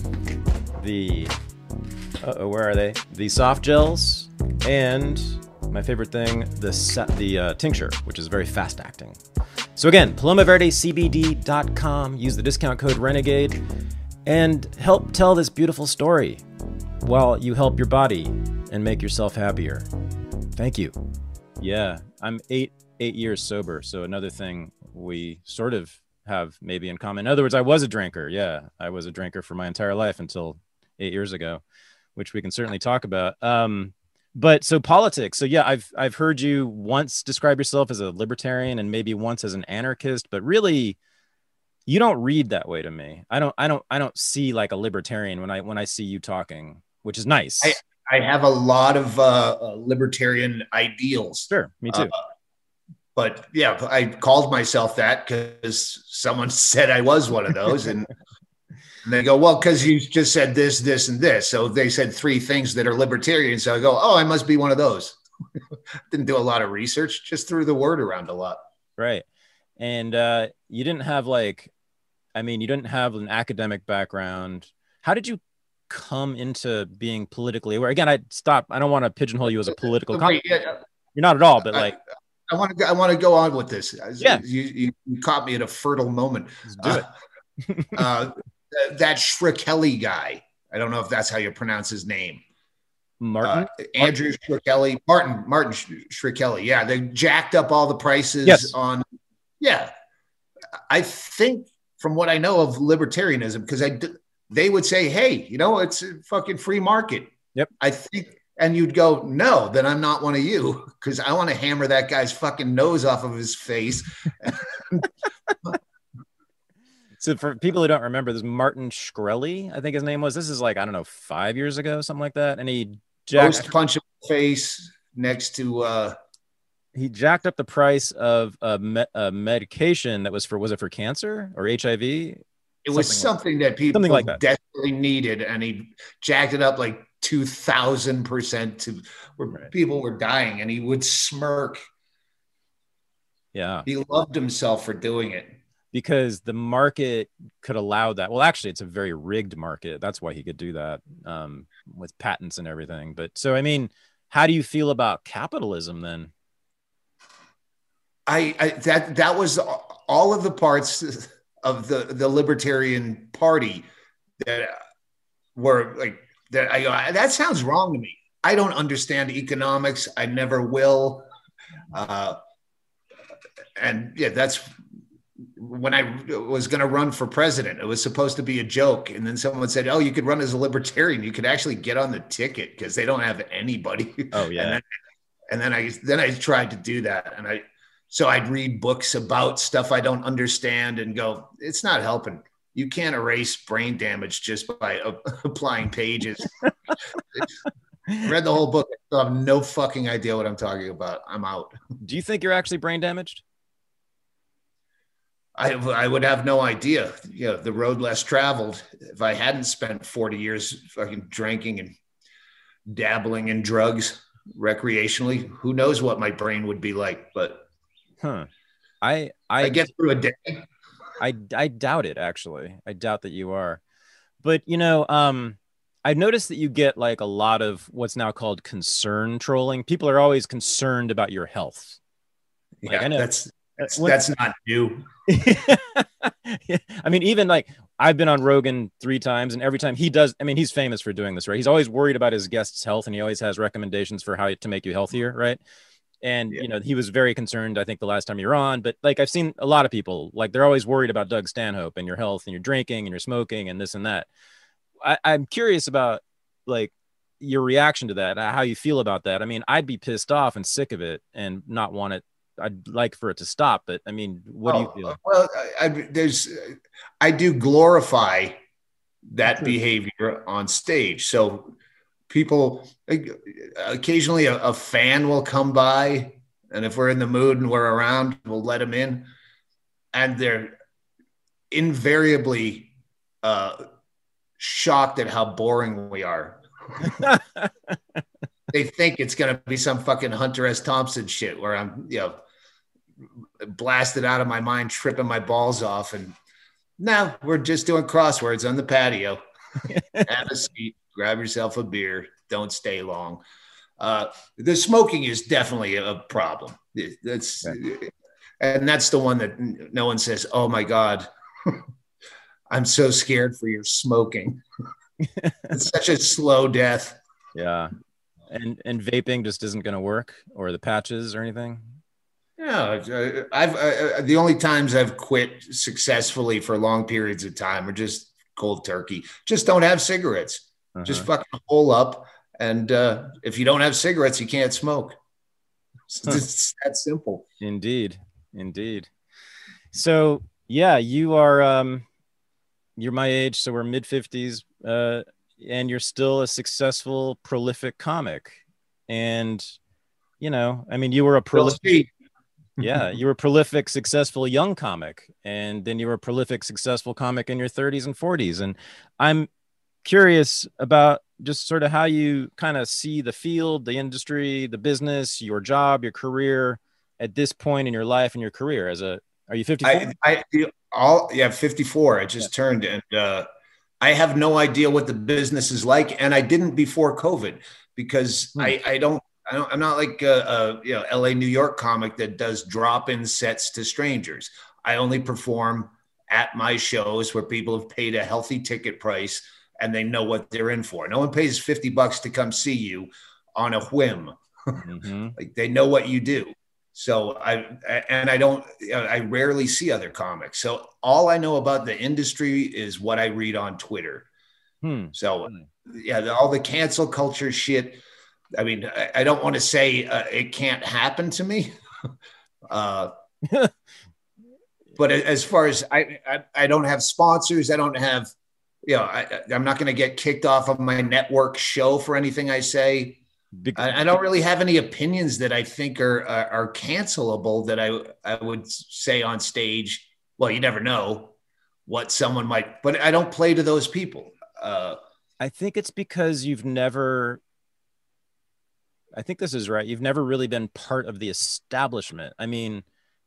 the, uh-oh, where are they? The soft gels, and my favorite thing, the the uh, tincture, which is very fast acting. So again, paloma verde c b d dot com, use the discount code RENEGADE, and help tell this beautiful story while you help your body and make yourself happier. Thank you. Yeah, I'm eight eight years sober, so another thing we sort of have maybe in common. In other words, I was a drinker. Yeah, I was a drinker for my entire life until eight years ago, which we can certainly talk about. Um, but so politics. So yeah, I've I've heard you once describe yourself as a libertarian and maybe once as an anarchist, but really, you don't read that way to me. I don't I don't I don't see like a libertarian when I when I see you talking, which is nice. I, I have a lot of uh, uh, libertarian ideals. Sure, me too. Uh, but yeah, I called myself that because someone said I was one of those, and, and they go, "Well, because you just said this, this, and this." So they said three things that are libertarian. So I go, "Oh, I must be one of those." Didn't do a lot of research, just threw the word around a lot. Right, and uh, you didn't have like, I mean, you didn't have an academic background. How did you come into being politically aware? Again, I stop. I don't want to pigeonhole you as a political. Wait, yeah, you're not at all, but like, I, I want to. I want to go on with this. Yeah, you, you, you caught me at a fertile moment. Let's do it. uh, uh, that Shkreli guy. I don't know if that's how you pronounce his name. Martin, uh, Andrew Shkreli, Martin, Martin Shkreli. Yeah, they jacked up all the prices yes. on. Yeah, I think from what I know of libertarianism, because I. They would say, "Hey, you know, it's a fucking free market." Yep. I think, and you'd go, "No, then I'm not one of you," because I want to hammer that guy's fucking nose off of his face. So for people who don't remember, this Martin Shkreli, I think his name was. This is like, I don't know, five years ago, something like that. And he jacked punch in the face next to. Uh, he jacked up the price of a, me- a medication that was for was it for cancer or H I V? It was something, something like, that people something like that. desperately needed, and he jacked it up like two thousand percent to where right. people were dying, and he would smirk. Yeah. He loved himself for doing it. because the market could allow that. Well, actually, it's a very rigged market. That's why he could do that, um, with patents and everything. But so, I mean, how do you feel about capitalism then? I, I that that was all of the parts of the the Libertarian Party that were like that. I go, that sounds wrong to me. I don't understand economics. I never will. Uh, and yeah, that's when I was going to run for president. It was supposed to be a joke, and then someone said, "Oh, you could run as a libertarian. You could actually get on the ticket because they don't have anybody." Oh yeah. and then, and then I then I tried to do that, and I so I'd read books about stuff I don't understand and go, "It's not helping. You can't erase brain damage just by uh, applying pages." Read the whole book. I still have no fucking idea what I'm talking about. I'm out. Do you think you're actually brain damaged? I, I would have no idea. You know, the road less traveled. If I hadn't spent forty years fucking drinking and dabbling in drugs recreationally, who knows what my brain would be like? But huh. I I, I get through a day. I I doubt it, actually. I doubt that you are. But you know, um, I've noticed that you get like a lot of what's now called concern trolling. People are always concerned about your health. Like, Yeah, I know that's that's, when, that's not new. I mean, even like I've been on Rogan three times, and every time he does, I mean, he's famous for doing this, right? He's always worried about his guests' health, and he always has recommendations for how to make you healthier, right? And Yeah. you know, he was very concerned, I think, the last time you were on. But like, I've seen a lot of people, like, they're always worried about Doug Stanhope and your health and your drinking and your smoking and this and that. I, I'm curious about like your reaction to that, how you feel about that. I mean, I'd be pissed off and sick of it and not want it. I'd like for it to stop, but I mean, what Oh, do you feel? well, I, I, there's, I do glorify that behavior on stage. So people, occasionally a, a fan will come by, and if we're in the mood and we're around, we'll let them in, and they're invariably uh, shocked at how boring we are. They think it's going to be some fucking Hunter S. Thompson shit where I'm, you know, blasted out of my mind, tripping my balls off. And now we're just doing crosswords on the patio. Have a seat, grab yourself a beer. Don't stay long. Uh, the smoking is definitely a problem. That's, okay. And that's the one that no one says, "Oh my God, I'm so scared for your smoking." It's such a slow death. Yeah. And and vaping just isn't going to work, or the patches or anything? Yeah, I've uh, the only times I've quit successfully for long periods of time are just cold turkey. Just don't have cigarettes. Uh-huh. Just fucking hole up. And uh, if you don't have cigarettes, you can't smoke. It's huh. Just that simple. Indeed. Indeed. So yeah, you are, um, you're my age. So we're mid fifties, uh, and you're still a successful, prolific comic. And, you know, I mean, you were a prolific, yeah, you were a prolific, successful young comic. And then you were a prolific, successful comic in your thirties and forties. And I'm curious about just sort of how you kind of see the field, the industry, the business, your job, your career at this point in your life and your career as a, are you fifty-four? I, I all, yeah, fifty-four. I just yeah. turned, and uh, I have no idea what the business is like. And I didn't before COVID because hmm. I, I don't, I don't, I'm not like a, a you know, L A, New York comic that does drop-in sets to strangers. I only perform at my shows where people have paid a healthy ticket price and they know what they're in for. No one pays fifty bucks to come see you on a whim. Mm-hmm. Like they know what you do. So I, and I don't, I rarely see other comics. So all I know about the industry is what I read on Twitter. Hmm. So yeah, the, all the cancel culture shit. I mean, I, I don't want to say uh, it can't happen to me. uh, but as far as I, I, I don't have sponsors. I don't have, you know, I, I'm not going to get kicked off of my network show for anything I say. I, I don't really have any opinions that I think are, are are cancelable that I I would say on stage. Well, you never know what someone might, but I don't play to those people. Uh, I think it's because you've never, I think this is right. You've never really been part of the establishment. I mean,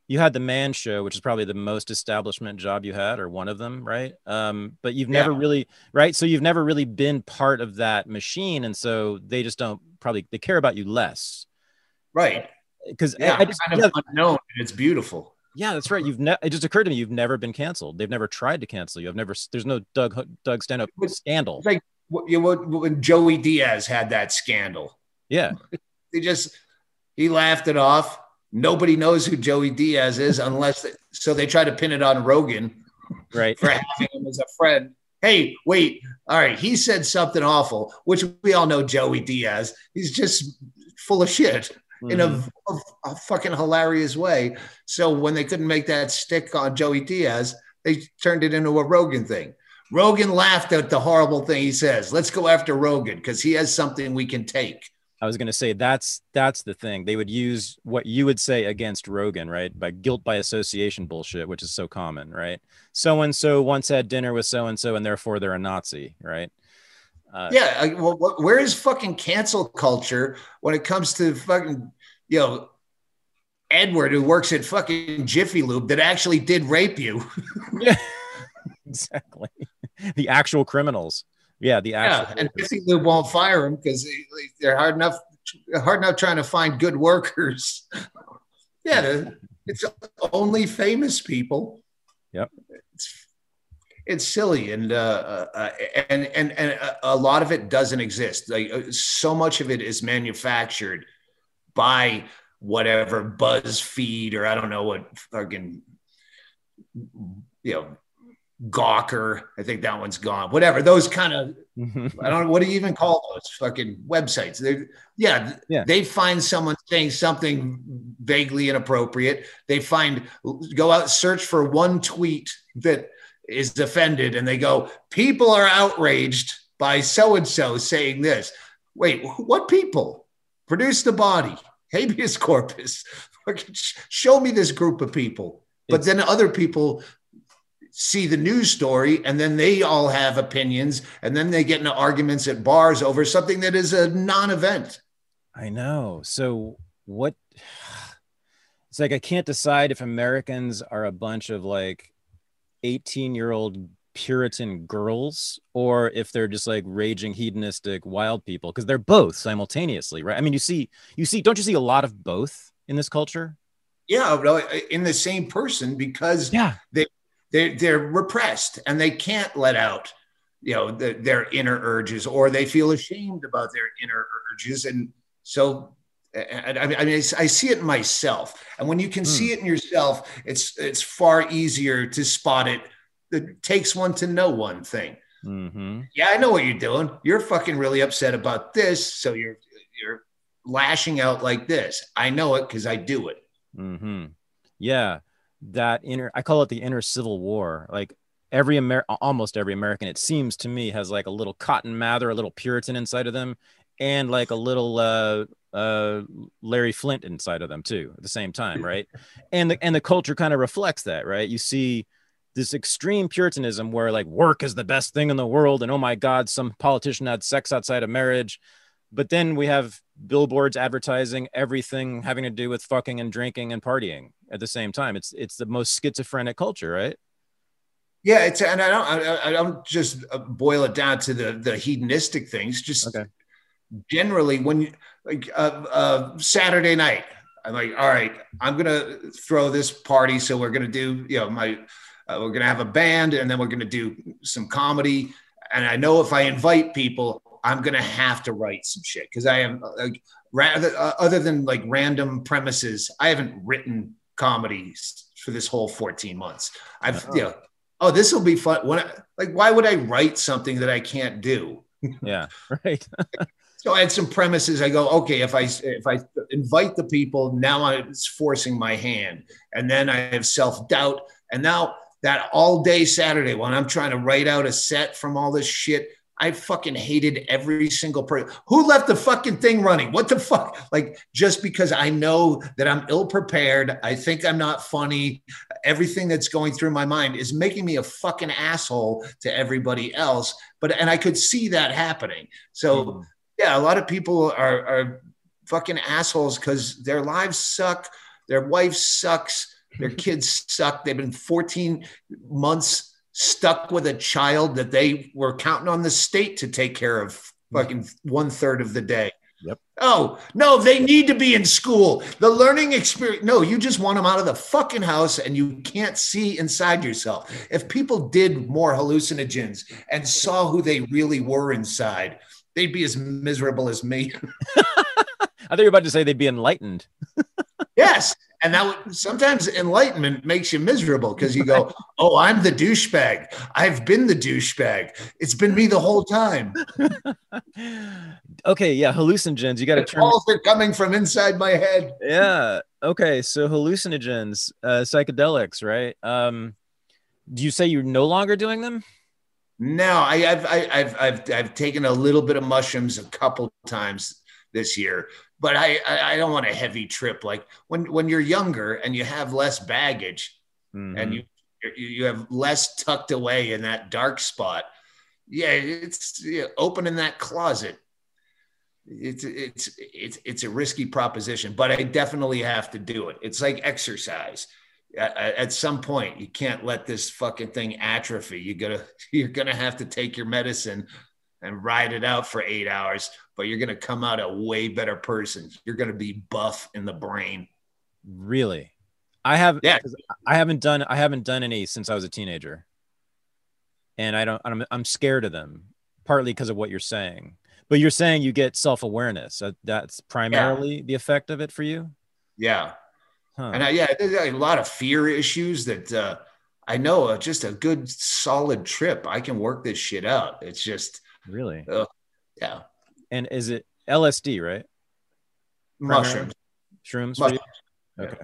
you had the Man Show, which is probably the most establishment job you had, or one of them, right? Um, but you've Yeah, never really, right? So you've never really been part of that machine, and so they just don't probably they care about you less. right. Because I, Yeah, I just kind yeah, of unknown. And it's beautiful. yeah, that's right. You've never. It just occurred to me you've never been canceled. They've never tried to cancel you. I've never. There's no Doug Doug stand up But scandal. it's like you know, when Joey Diaz had that scandal, Yeah, they just he laughed it off. Nobody knows who Joey Diaz is unless they, so they try to pin it on Rogan right. for having him as a friend. Hey, wait, all right, he said something awful, which we all know Joey Diaz. He's just full of shit in a, Mhm. a, a fucking hilarious way. So when they couldn't make that stick on Joey Diaz, they turned it into a Rogan thing. Rogan laughed at the horrible thing he says. Let's go after Rogan because he has something we can take. I was going to say that's that's the thing. They would use what you would say against Rogan, right? By guilt by association bullshit, which is so common, right? So and so once had dinner with so and so, and therefore they're a Nazi, right? Uh, Yeah, I, well, where is fucking cancel culture when it comes to fucking, you know, Edward who works at fucking Jiffy Lube that actually did rape you? yeah, exactly. The actual criminals. Yeah, the actual. Yeah, and Jiffy Lube won't fire him because they're hard enough, hard enough trying to find good workers. Yeah, it's only famous people. Yep. It's it's silly, and uh, uh, and and and a lot of it doesn't exist. Like so much of it is manufactured by whatever BuzzFeed or I don't know what fucking you know Gawker. I think that one's gone. Whatever those kind of I don't know what do you even call those fucking websites. They yeah, yeah. they find someone saying something vaguely inappropriate. They find go out search for one tweet that is offended and they go, people are outraged by so and so saying this. Wait, what people? Produce the body, habeas corpus. Show me this group of people. But it's, then other people see the news story and then they all have opinions and then they get into arguments at bars over something that is a non-event. I know. So what? It's like I can't decide if Americans are a bunch of like eighteen year old Puritan girls or if they're just like raging hedonistic wild people, because they're both simultaneously, right? I mean, you see, you see, don't you see a lot of both in this culture? Yeah, in the same person because yeah. they they they're repressed and they can't let out, you know, the, their inner urges, or they feel ashamed about their inner urges, and so. I mean, I see it in myself, and when you can mm. see it in yourself, it's it's far easier to spot it. It takes one to know one thing. Mm-hmm. Yeah, I know what you're doing. You're fucking really upset about this, so you're you're lashing out like this. I know it because I do it. Mm-hmm. Yeah, that inner. I call it the inner civil war. Like every Amer, almost every American, it seems to me, has like a little Cotton Mather, a little Puritan inside of them, and like a little. Uh, uh Larry Flint inside of them too at the same time, right? and the and the culture kind of reflects that, right? You see this extreme Puritanism where like work is the best thing in the world and oh my god, some politician had sex outside of marriage, but then we have billboards advertising everything having to do with fucking and drinking and partying at the same time. It's it's the most schizophrenic culture, right? Yeah, it's and I don't I, I don't just boil it down to the the hedonistic things. Just okay. Generally, when you like uh, uh, Saturday night, I'm like, all right, I'm gonna throw this party. So we're gonna do, you know, my uh, we're gonna have a band, and then we're gonna do some comedy. And I know if I invite people, I'm gonna have to write some shit because I am like rather uh, other than like random premises, I haven't written comedies for this whole fourteen months. I've oh. you know, oh, this will be fun. When I, like, why would I write something that I can't do? Yeah, right. So I had some premises. I go, okay, if I if I invite the people, now I'm forcing my hand, and then I have self doubt, and now that all day Saturday when I'm trying to write out a set from all this shit, I fucking hated every single person who left the fucking thing running. What the fuck? Like just because I know that I'm ill prepared, I think I'm not funny. Everything that's going through my mind is making me a fucking asshole to everybody else. But and I could see that happening. So. Mm. Yeah, a lot of people are, are fucking assholes because their lives suck. Their wife sucks. Their kids suck. They've been fourteen months stuck with a child that they were counting on the state to take care of fucking one third of the day. Yep. Oh, no, they need to be in school. The learning experience. No, you just want them out of the fucking house and you can't see inside yourself. If people did more hallucinogens and saw who they really were inside, they'd be as miserable as me. I thought you were about to say they'd be enlightened. Yes. And that would, sometimes enlightenment makes you miserable because you go, oh, I'm the douchebag. I've been the douchebag. It's been me the whole time. Okay, yeah, hallucinogens. You got to turn. Calls are coming from inside my head. Yeah. Okay, so hallucinogens, uh, psychedelics, right? Um, do you say you're no longer doing them? No, I, I've, I, I've, I've, I've taken a little bit of mushrooms a couple times this year. But I, I don't want a heavy trip. Like when, when you're younger and you have less baggage mm-hmm. and you you have less tucked away in that dark spot. Yeah, it's yeah, opening that closet. It's it's it's it's a risky proposition, but I definitely have to do it. It's like exercise. At, at some point, you can't let this fucking thing atrophy. You gotta you're gonna have to take your medicine and ride it out for eight hours, but you're going to come out a way better person. You're going to be buff in the brain. Really? I have, yeah. I haven't done, I haven't done any since I was a teenager. And I don't, I'm, I'm scared of them partly because of what you're saying, but you're saying you get self-awareness. That's primarily yeah. the effect of it for you. Yeah. Huh. And I, yeah, there's a lot of fear issues that, uh, I know uh, just a good solid trip. I can work this shit out. It's just, really? Uh, yeah. And is it L S D, right? Mushrooms. Shrooms. Mushrooms. Okay.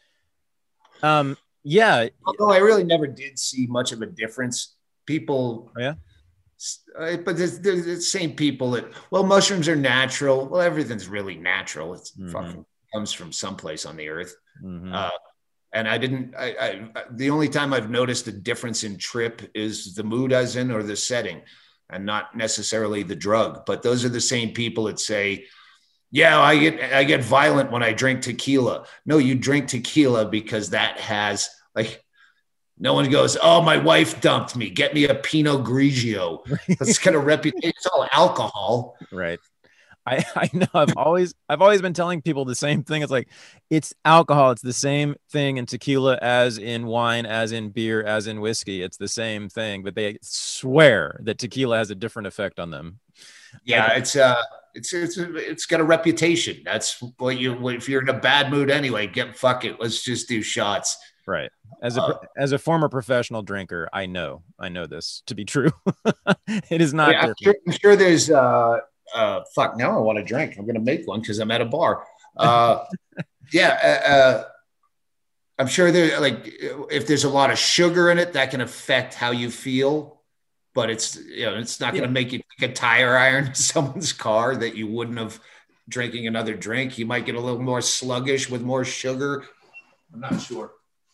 Yeah. Um, yeah. Although I really never did see much of a difference. People. Oh, yeah. Uh, but there's, there's the same people that, well, mushrooms are natural. Well, everything's really natural. It's mm-hmm. fucking comes from someplace on the earth. Mm-hmm. Uh, and I didn't, I, I, the only time I've noticed a difference in trip is the mood I was in or the setting, and not necessarily the drug. But those are the same people that say, yeah, I get I get violent when I drink tequila. No, you drink tequila because that has, like, no one goes, oh, my wife dumped me. Get me a Pinot Grigio. That's kind of reputation. It's all alcohol. Right. I, I know I've always I've always been telling people the same thing. It's like, it's alcohol. It's the same thing in tequila as in wine, as in beer, as in whiskey. It's the same thing, but they swear that tequila has a different effect on them. Yeah, it's uh it's it's it's got a reputation. That's what you if you're in a bad mood anyway, get fuck it. Let's just do shots. Right. As a uh, as a former professional drinker, I know I know this to be true. It is not. Yeah, I'm, sure, I'm sure there's uh Uh, fuck, now I want to drink. I'm going to make one because I'm at a bar. Uh, yeah. Uh, uh, I'm sure there, like, if there's a lot of sugar in it, that can affect how you feel, but it's, you know, it's not going to yeah. make you take a tire iron to someone's car that you wouldn't have drinking another drink. You might get a little more sluggish with more sugar. I'm not sure.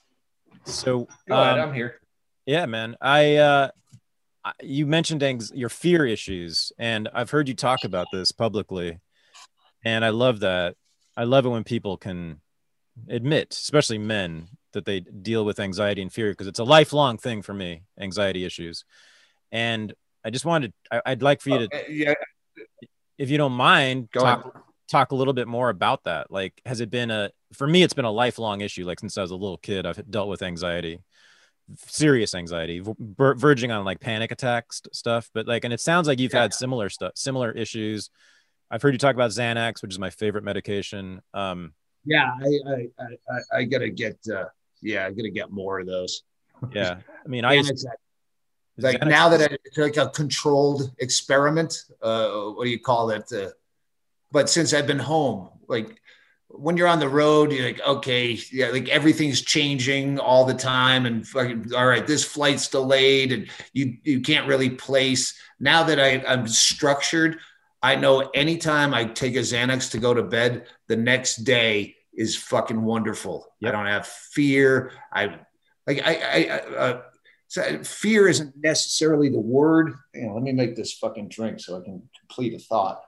So Go ahead, um, I'm here. Yeah, man. I, uh, you mentioned anx- your fear issues, and I've heard you talk about this publicly, and I love that. I love it when people can admit, especially men, that they deal with anxiety and fear, because it's a lifelong thing for me, anxiety issues. And I just wanted, I, I'd like for you to, uh, yeah. if you don't mind, Go talk, ahead. talk a little bit more about that. Like, has it been a, for me, it's been a lifelong issue. Like, since I was a little kid, I've dealt with anxiety. Serious anxiety, ver- verging on like panic attacks st- stuff. But like, and it sounds like you've yeah. had similar stuff, similar issues. I've heard you talk about Xanax, which is my favorite medication. Um, yeah, I, I, I, I gotta get, uh, yeah, I gotta get more of those. Yeah, I mean, I used, like Xanax, now that I, it's like a controlled experiment. Uh, what do you call it? Uh, but since I've been home, like. When you're on the road, you're like, okay, yeah, like everything's changing all the time, and fucking, all right, this flight's delayed, and you you can't really place. Now that I, I'm structured, I know anytime I take a Xanax to go to bed, the next day is fucking wonderful. Yep. I don't have fear. I like I I, uh, so fear isn't necessarily the word. You know, let me make this fucking drink so I can complete a thought.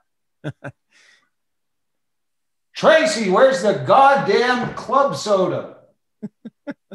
Tracy, where's the goddamn club soda?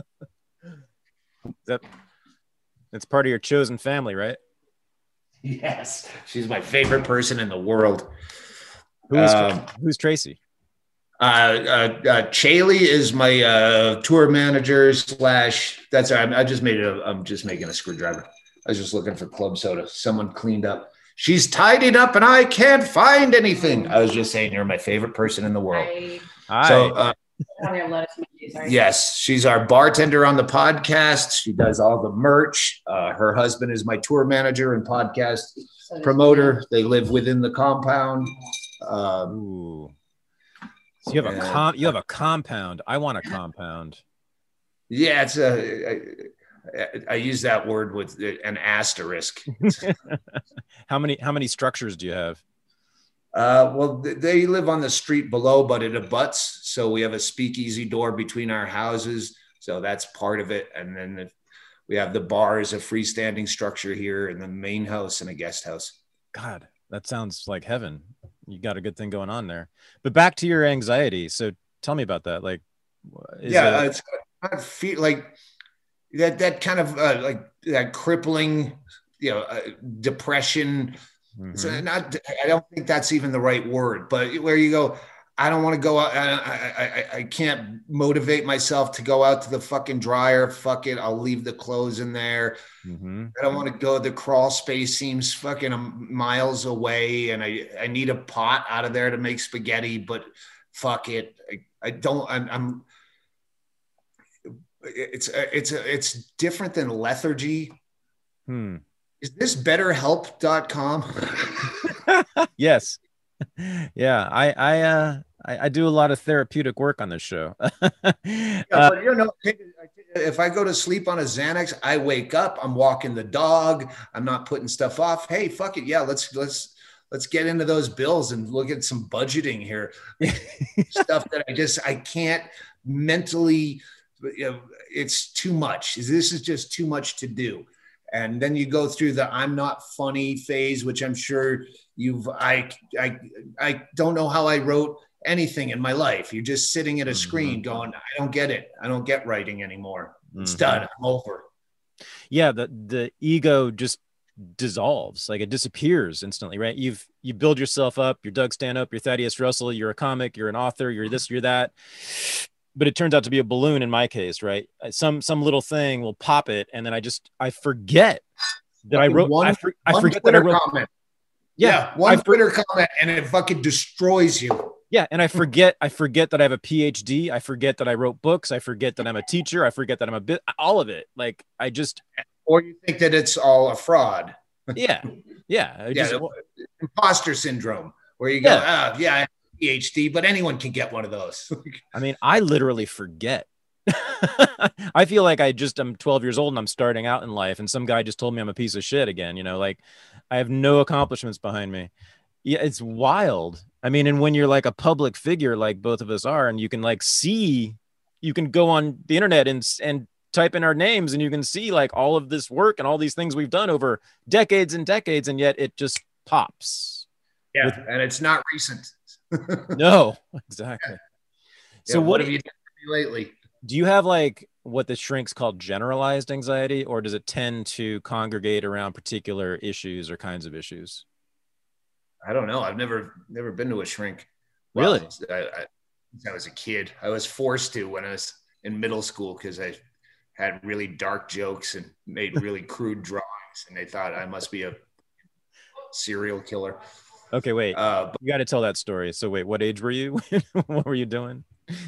that it's part of your chosen family, right? Yes, she's my favorite person in the world. Who's um, who's Tracy? Uh, uh, uh, Chaley is my uh, tour manager slash. That's I, I just made it. A, I'm just making a screwdriver. I was just looking for club soda. Someone cleaned up. She's tidied up, and I can't find anything. I was just saying, you're my favorite person in the world. Hi. So, uh, yes, she's our bartender on the podcast. She does all the merch. Uh, her husband is my tour manager and podcast promoter. They live within the compound. Um, Ooh. So you have a com- you have a compound. I want a compound. Yeah, it's a. I, I use that word with an asterisk. How many how many structures do you have? Uh, well, they live on the street below, but it abuts. So we have a speakeasy door between our houses. So that's part of it. And then the, we have the bar as a freestanding structure here, and the main house and a guest house. God, that sounds like heaven. You got a good thing going on there. But back to your anxiety. So tell me about that. Like, yeah, it- it's I feel like that that kind of uh, like that crippling, you know, uh, depression. Mm-hmm. So not, I don't think that's even the right word, but where you go, I don't want to go out. I, I, I can't motivate myself to go out to the fucking dryer. Fuck it. I'll leave the clothes in there. Mm-hmm. I don't want to go. The crawl space seems fucking miles away, and I, I need a pot out of there to make spaghetti, but fuck it. I, I don't, I'm, I'm, it's, it's, it's different than lethargy. Hmm. Is this better help dot com? Yes. Yeah. I, I, uh, I, I do a lot of therapeutic work on this show. Yeah, but you know, if I go to sleep on a Xanax, I wake up, I'm walking the dog, I'm not putting stuff off. Hey, fuck it. Yeah. Let's, let's, let's get into those bills and look at some budgeting here. Stuff that I just, I can't mentally, you know, it's too much. This is just too much to do. And then you go through the I'm not funny phase, which I'm sure you've, I, I, I don't know how I wrote anything in my life. You're just sitting at a screen going, I don't get it. I don't get writing anymore. It's mm-hmm. done. I'm over. Yeah. The, the ego just dissolves, like it disappears instantly, right? You've, you build yourself up. You're Doug Stanhope, you're Thaddeus Russell, you're a comic, you're an author, you're this, you're that. But it turns out to be a balloon in my case, right? Some some little thing will pop it, and then I just I forget that I wrote. One, I, for, I forget Twitter that I wrote. Comment. Yeah, yeah one I for, Twitter comment, and it fucking destroys you. Yeah, and I forget. I forget that I have a P H D. I forget that I wrote books. I forget that I'm a teacher. I forget that I'm a bit. All of it. Like I just. Or you think that it's all a fraud. Yeah, yeah. yeah just, imposter syndrome, where you go, yeah, oh, yeah. P H D, but anyone can get one of those. I mean, I literally forget. I feel like I just I'm twelve years old and I'm starting out in life, and some guy just told me I'm a piece of shit again. You know, like I have no accomplishments behind me. Yeah, it's wild. I mean, and when you're like a public figure, like both of us are, and you can like see, you can go on the internet and and type in our names, and you can see like all of this work and all these things we've done over decades and decades, and yet it just pops. Yeah, with, and it's not recent. No, exactly. Yeah. So yeah, what, what have you done lately? Do you have like what the shrinks call generalized anxiety, or does it tend to congregate around particular issues or kinds of issues? I don't know. I've never never been to a shrink. Really? Well, I, I, since I was a kid, I was forced to when I was in middle school because I had really dark jokes and made really crude drawings, and they thought I must be a serial killer. Okay, wait. Uh, but, you got to tell that story. So wait, what age were you? What were you doing?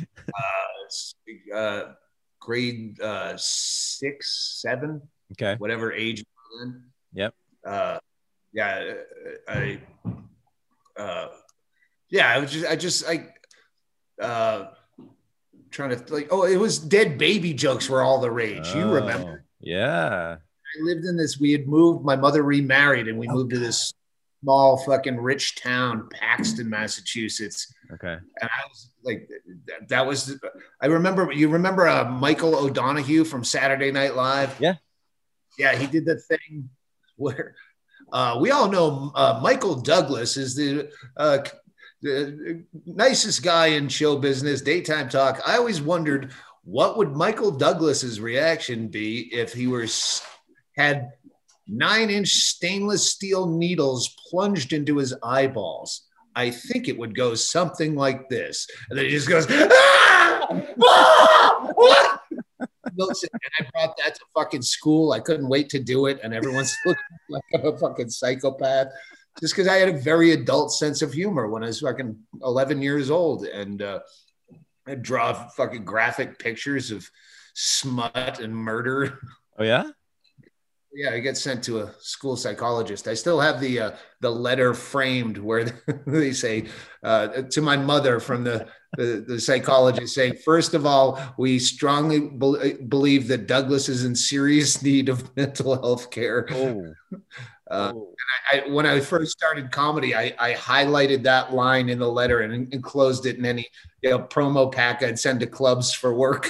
uh, uh, grade uh, six, seven. Okay. Whatever age you were in. Yep. Uh, yeah, I. Uh, yeah, I was just, I just like, uh, trying to like, oh, it was dead baby jokes were all the rage. Oh, you remember? Yeah. I lived in this. We had moved. My mother remarried, and we moved to this small fucking rich town, Paxton, Massachusetts. Okay. And I was like, that, that was, I remember, you remember uh, Michael O'Donoghue from Saturday Night Live? Yeah. Yeah, he did the thing where uh, we all know uh, Michael Douglas is the, uh, the nicest guy in show business, daytime talk. I always wondered what would Michael Douglas's reaction be if he were had nine inch stainless steel needles plunged into his eyeballs? I think it would go something like this. And then he just goes, ah! Ah! What? And I brought that to fucking school. I couldn't wait to do it. And everyone's looking like I'm a fucking psychopath just because I had a very adult sense of humor when I was fucking eleven years old. And uh, I'd draw fucking graphic pictures of smut and murder. Oh, yeah? Yeah, I get sent to a school psychologist. I still have the uh, the letter framed where they say uh, to my mother from the, the, the psychologist saying, first of all, we strongly be- believe that Douglas is in serious need of mental health care. Oh. Uh, oh. And I, I, when I first started comedy, I, I highlighted that line in the letter and enclosed it in any you know, promo pack I'd send to clubs for work.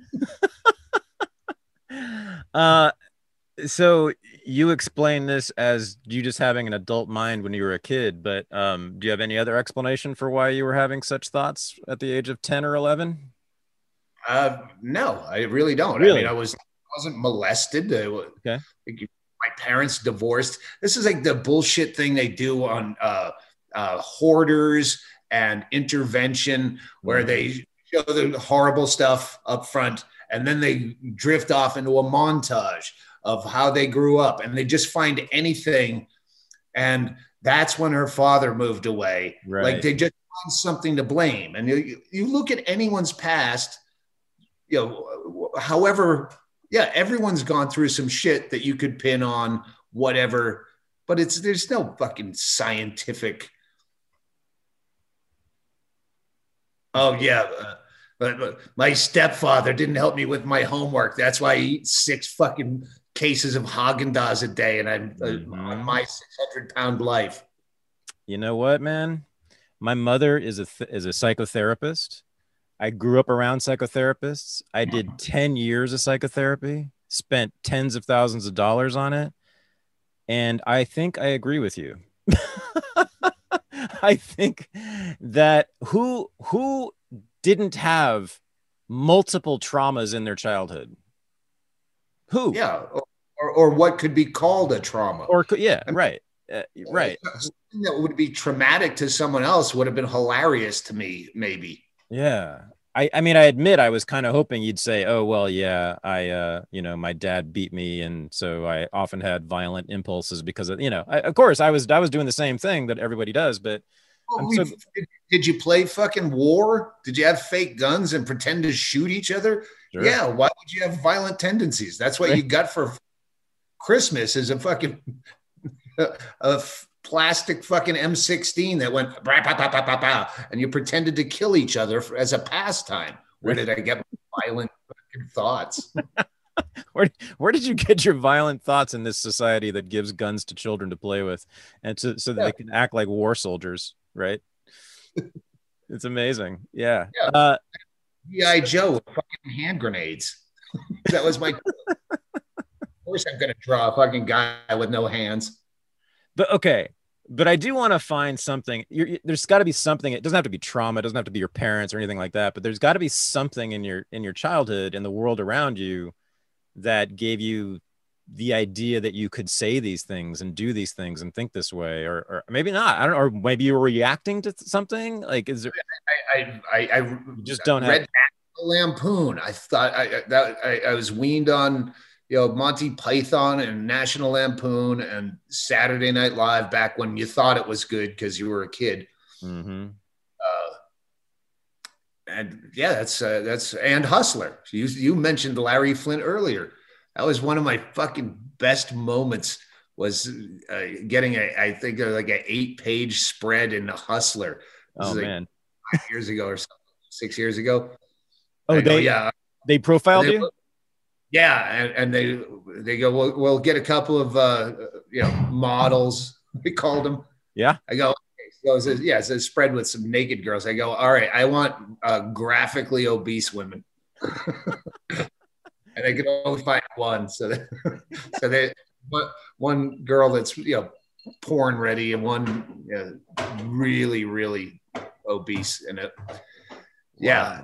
uh. So you explain this as you just having an adult mind when you were a kid, but um, do you have any other explanation for why you were having such thoughts at the age of ten or eleven? Uh, no, I really don't. Really? I mean, I was wasn't molested. I, okay. My parents divorced. This is like the bullshit thing they do on uh, uh, Hoarders and Intervention, where mm-hmm. they show the horrible stuff up front, and then they drift off into a montage of how they grew up, and they just find anything. And that's when her father moved away. Right. Like they just find something to blame. And you, you look at anyone's past, you know, however, yeah, everyone's gone through some shit that you could pin on whatever, but it's, there's no fucking scientific. Oh yeah. Uh, but, but my stepfather didn't help me with my homework. That's why I eat six fucking cases of Haagen-Dazs a day, and I'm uh, mm-hmm. on my six hundred pound life. You know what, man? My mother is a th- is a psychotherapist. I grew up around psychotherapists. I did ten years of psychotherapy, spent tens of thousands of dollars on it, and I think I agree with you. I think that who who didn't have multiple traumas in their childhood? Who? Yeah, or, or what could be called a trauma. Or yeah, I mean, right, uh, right. Something that would be traumatic to someone else would have been hilarious to me, maybe. Yeah, I, I mean, I admit I was kind of hoping you'd say, "Oh, well, yeah, I, uh, you know, my dad beat me, and so I often had violent impulses because of, you know, I, of course, I was, I was doing the same thing that everybody does, but." Well, so- did, did you play fucking war? Did you have fake guns and pretend to shoot each other? Sure. Yeah. Why would you have violent tendencies? That's what you got for Christmas is a fucking a plastic fucking M sixteen that went bah, bah, bah, bah, bah, bah, and you pretended to kill each other for, as a pastime. Where did I get violent fucking thoughts? Where, where did you get your violent thoughts in this society that gives guns to children to play with and to, so that yeah. they can act like war soldiers, right? It's amazing. Yeah. yeah. Uh, G I. Joe with fucking hand grenades. That was my. Of course, I'm going to draw a fucking guy with no hands. But okay. But I do want to find something. You're, there's got to be something. It doesn't have to be trauma. It doesn't have to be your parents or anything like that. But there's got to be something in your in your childhood, in the world around you, that gave you the idea that you could say these things and do these things and think this way, or, or maybe not. I don't know. Or maybe you were reacting to something. Like, is there? I I I, I just don't read have Lampoon. I thought I that I, I was weaned on, you know, Monty Python and National Lampoon and Saturday Night Live back when you thought it was good because you were a kid. Mm-hmm. Uh, and yeah, that's uh, that's and Hustler. You you mentioned Larry Flint earlier. That was one of my fucking best moments. Was uh, getting a I think uh, like an eight page spread in the Hustler. This oh like man, five years ago or something, six years ago. Oh, I they go, yeah. They profiled they, you? Yeah, and, and they they go, we'll, we'll get a couple of uh, you know models. We called them. Yeah. I go, okay. So it says, yeah, it's a spread with some naked girls. I go, all right, I want uh, graphically obese women, and I could only find one. So they, so they one girl that's you know porn ready and one you know, really really obese, and it, yeah. Wow.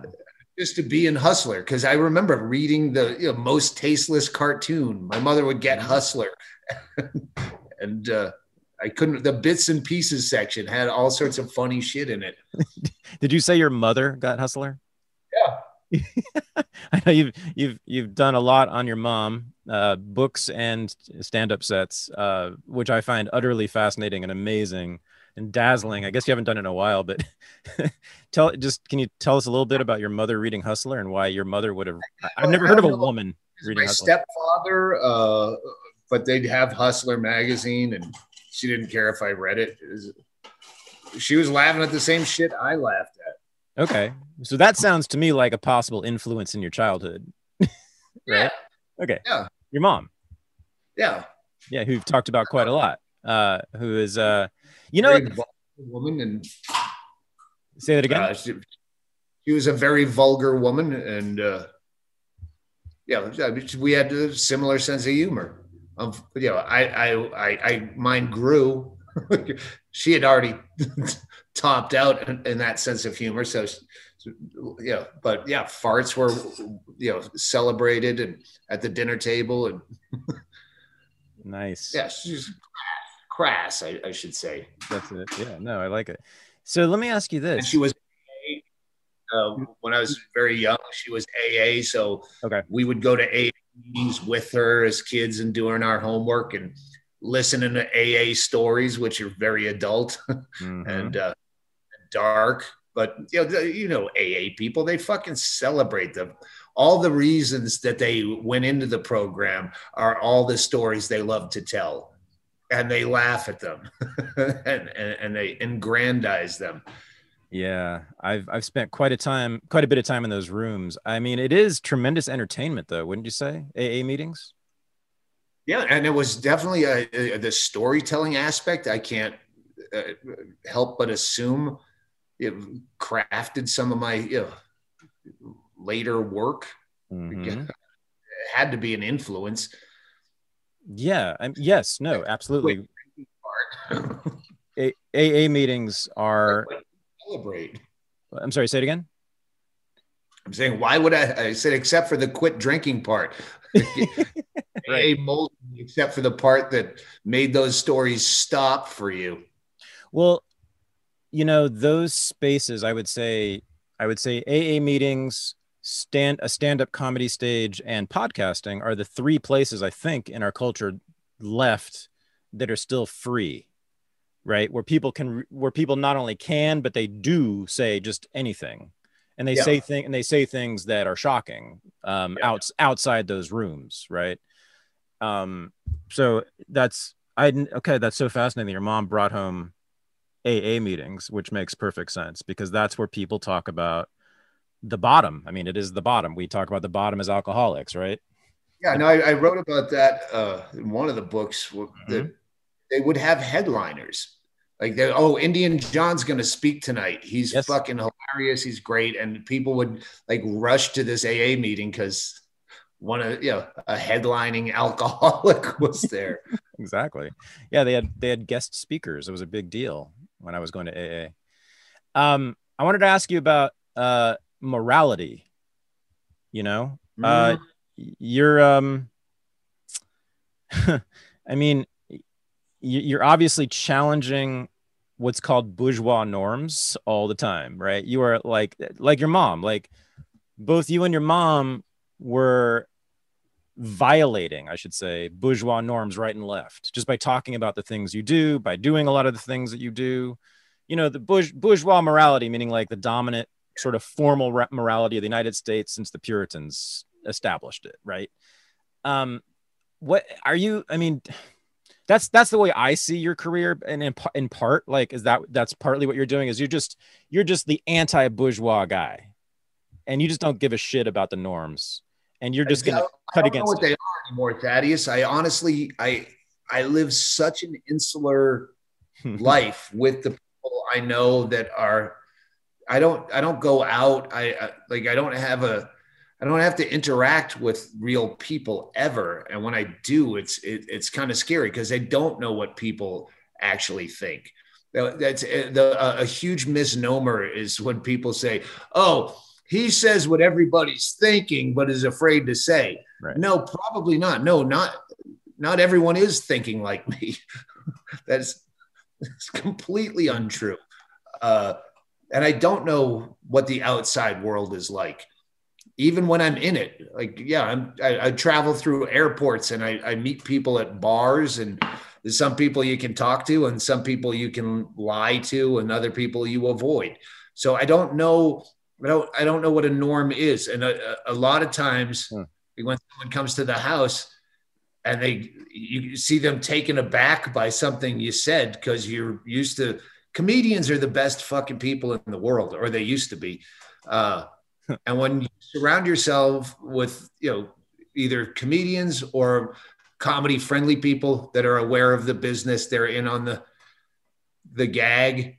just to be in Hustler, because I remember reading the you know, most tasteless cartoon. My mother would get Hustler, and uh, I couldn't. The bits and pieces section had all sorts of funny shit in it. Did you say your mother got Hustler? Yeah, I know you've you've you've done a lot on your mom, uh, books and stand-up sets, uh, which I find utterly fascinating and amazing and dazzling. I guess you haven't done it in a while, but tell just can you tell us a little bit about your mother reading Hustler and why your mother would have? I've never heard of a woman reading my Hustler. stepfather, uh, but they'd have Hustler magazine, and she didn't care if I read it. It was, she was laughing at the same shit I laughed at. Okay, so that sounds to me like a possible influence in your childhood, right? Yeah. Okay. Yeah. Your mom. Yeah. Yeah, who you've talked about quite a lot. Uh, who is, uh, you know, very woman and say that again. Uh, she, she was a very vulgar woman, and uh, yeah, we had a similar sense of humor. Um, you know, I, I, I, I mine grew. She had already topped out in, in that sense of humor. So, yeah, but yeah, farts were, you know, celebrated and at the dinner table, and nice. Yeah, she's crass, I, I should say. That's it. Yeah, no, I like it. So let me ask you this. And she was, uh, when I was very young, she was A A. So okay, we would go to A A meetings with her as kids and doing our homework and listening to A A stories, which are very adult mm-hmm. and uh, dark. But you know, you know, A A people, they fucking celebrate them. All the reasons that they went into the program are all the stories they love to tell, and they laugh at them and, and, and they aggrandize them. Yeah, I've I've spent quite a time, quite a bit of time in those rooms. I mean, it is tremendous entertainment, though, wouldn't you say? A A meetings. Yeah, and it was definitely a, a, the storytelling aspect. I can't uh, help but assume it crafted some of my you know, later work. Mm-hmm. It had to be an influence. Yeah. I'm, yes. No. Absolutely. A A meetings are. Celebrate. I'm sorry. Say it again. I'm saying, why would I? I said, except for the quit drinking part. Right. Mold, except for the part that made those stories stop for you. Well, you know, those spaces, I would say, I would say A A meetings, stand a stand-up comedy stage, and podcasting are the three places I think in our culture left that are still free, right? Where people can, where people not only can, but they do say just anything. And they yeah. say things, and they say things that are shocking um, yeah. out, outside those rooms, right? Um, so that's I okay. That's so fascinating. Your mom brought home A A meetings, which makes perfect sense because that's where people talk about the bottom. I mean, it is the bottom. We talk about the bottom as alcoholics, right? Yeah. No, I, I wrote about that uh, in one of the books. Mm-hmm. That they would have headliners. Like, oh, Indian John's going to speak tonight. He's yes. fucking hilarious. He's great. And people would like rush to this A A meeting because one of, you know, a headlining alcoholic was there. Exactly. Yeah. They had, they had guest speakers. It was a big deal when I was going to A A. Um, I wanted to ask you about uh, morality. You know, mm. uh, you're, um, I mean, you're obviously challenging what's called bourgeois norms all the time, right? You are like, like your mom, like both you and your mom were violating, I should say, bourgeois norms right and left, just by talking about the things you do, by doing a lot of the things that you do. You know, the bourgeois morality, meaning like the dominant sort of formal morality of the United States since the Puritans established it, right? Um, what are you, I mean, That's that's the way I see your career, and in, in part, like, is that that's partly what you're doing? Is you're just you're just the anti-bourgeois guy, and you just don't give a shit about the norms, and you're just gonna cut against. I don't know what it. They are anymore, Thaddeus. I honestly, I I live such an insular life with the people I know that are. I don't I don't go out. I, I like I don't have a. I don't have to interact with real people ever. And when I do, it's, it, it's kind of scary because I don't know what people actually think. That's the, a, a huge misnomer is when people say, oh, he says what everybody's thinking, but is afraid to say. Right. No, probably not. No, not not everyone is thinking like me. That's, that's completely untrue. Uh, and I don't know what the outside world is like. Even when I'm in it, like, yeah, I'm, I, I travel through airports and I, I meet people at bars, and there's some people you can talk to and some people you can lie to and other people you avoid. So I don't know. I don't, I don't know what a norm is. And a, a lot of times hmm. when someone comes to the house and they, you see them taken aback by something you said, because you're used to, comedians are the best fucking people in the world, or they used to be. Uh, and when you surround yourself with, you know, either comedians or comedy friendly people that are aware of the business, they're in on the, the gag,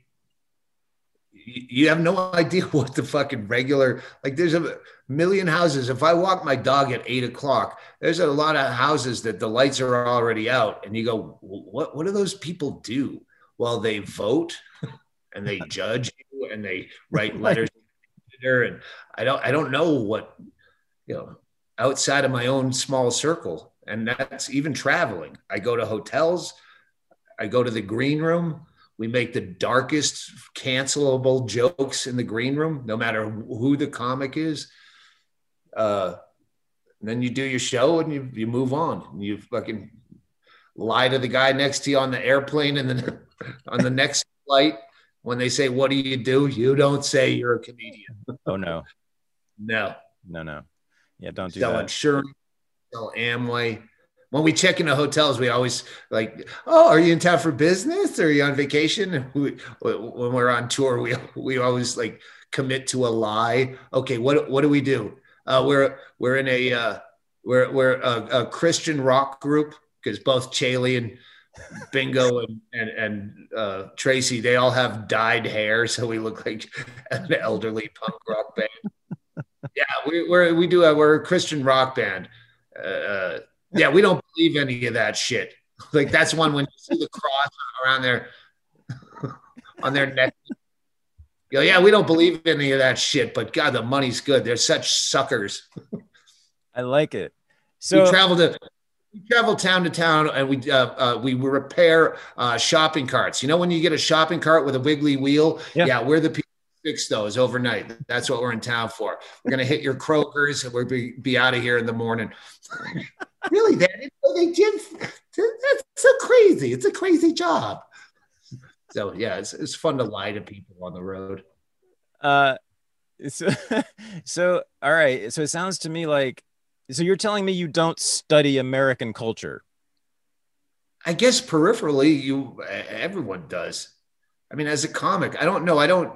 you have no idea what the fucking regular, like there's a million houses. If I walk my dog at eight o'clock, there's a lot of houses that the lights are already out. And you go, what, what do those people do? Well, they vote and they judge you and they write letters. And I don't, I don't know what, you know, outside of my own small circle. And that's even traveling. I go to hotels. I go to the green room. We make the darkest cancelable jokes in the green room, no matter who the comic is. Uh, and then you do your show and you, you move on. And you fucking lie to the guy next to you on the airplane and then on the next flight. When they say, what do you do? You don't say you're a comedian. Oh, no. No. No, no. Yeah, don't do sell that. Insurance, sell Amway. When we check into hotels, we always like, oh, are you in town for business? Or are you on vacation? And we, when we're on tour, we we always like commit to a lie. Okay, what what do we do? Uh, we're we're in a uh, we're we're a, a Christian rock group, because both Chaley and Bingo and and, and uh, Tracy, they all have dyed hair, so we look like an elderly punk rock band. Yeah, we we're, we do a, we're a Christian rock band. Uh, yeah, we don't believe any of that shit. Like that's one when you see the cross around their on their neck. You go, yeah, we don't believe any of that shit, but God, the money's good. They're such suckers. I like it. So we travel to. We travel town to town, and we uh, uh, we repair uh, shopping carts. You know, when you get a shopping cart with a wiggly wheel, yeah, yeah we're the people who fix those overnight. That's what we're in town for. We're gonna hit your Kroger's, and we'll be, be out of here in the morning. Really, they, they did. That's so crazy. It's a crazy job. So yeah, it's it's fun to lie to people on the road. Uh, so, so all right. So it sounds to me like. So you're telling me you don't study American culture? I guess peripherally, you everyone does. I mean, as a comic, I don't know. I don't.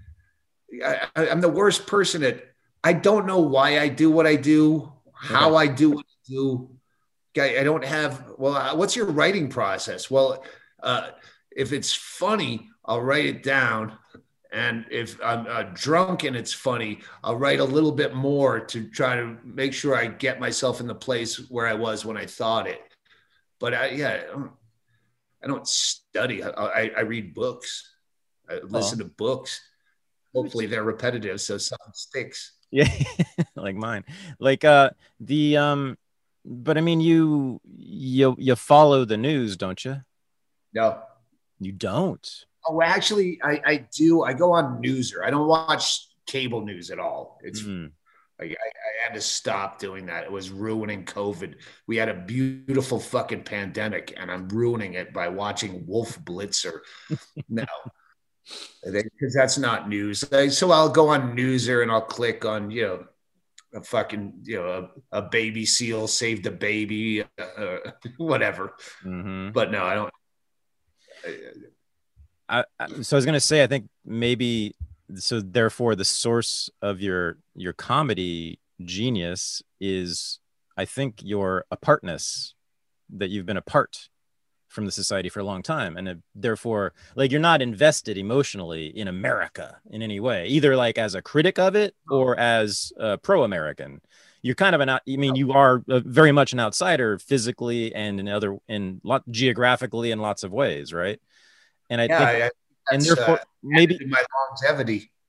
I, I'm the worst person at. I don't know why I do what I do, how I do what I do. I, I don't have. Well, what's your writing process? Well, uh, if it's funny, I'll write it down. And if I'm uh, drunk and it's funny, I'll write a little bit more to try to make sure I get myself in the place where I was when I thought it. But I, yeah, I don't, I don't study. I, I, I read books. I listen oh. to books. Hopefully they're repetitive, so something sticks. Yeah, like mine. Like uh, the um, but I mean, you you you follow the news, don't you? No, you don't. Oh, actually, I, I do. I go on Newser. I don't watch cable news at all. It's mm. I, I had to stop doing that. It was ruining COVID. We had a beautiful fucking pandemic, and I'm ruining it by watching Wolf Blitzer. No, because that's not news. So I'll go on Newser and I'll click on, you know, a fucking, you know, a, a baby seal saved a baby, uh, whatever. Mm-hmm. But no, I don't. I, I, so I was going to say, I think maybe, so therefore the source of your, your comedy genius is, I think, your apartness, that you've been apart from the society for a long time. And it, therefore, like, you're not invested emotionally in America in any way, either like as a critic of it or as a pro-American. You're kind of an, I mean, you are very much an outsider physically and in other, in lot geographically in lots of ways. Right. And I yeah, think, I, and therefore uh, maybe my longevity.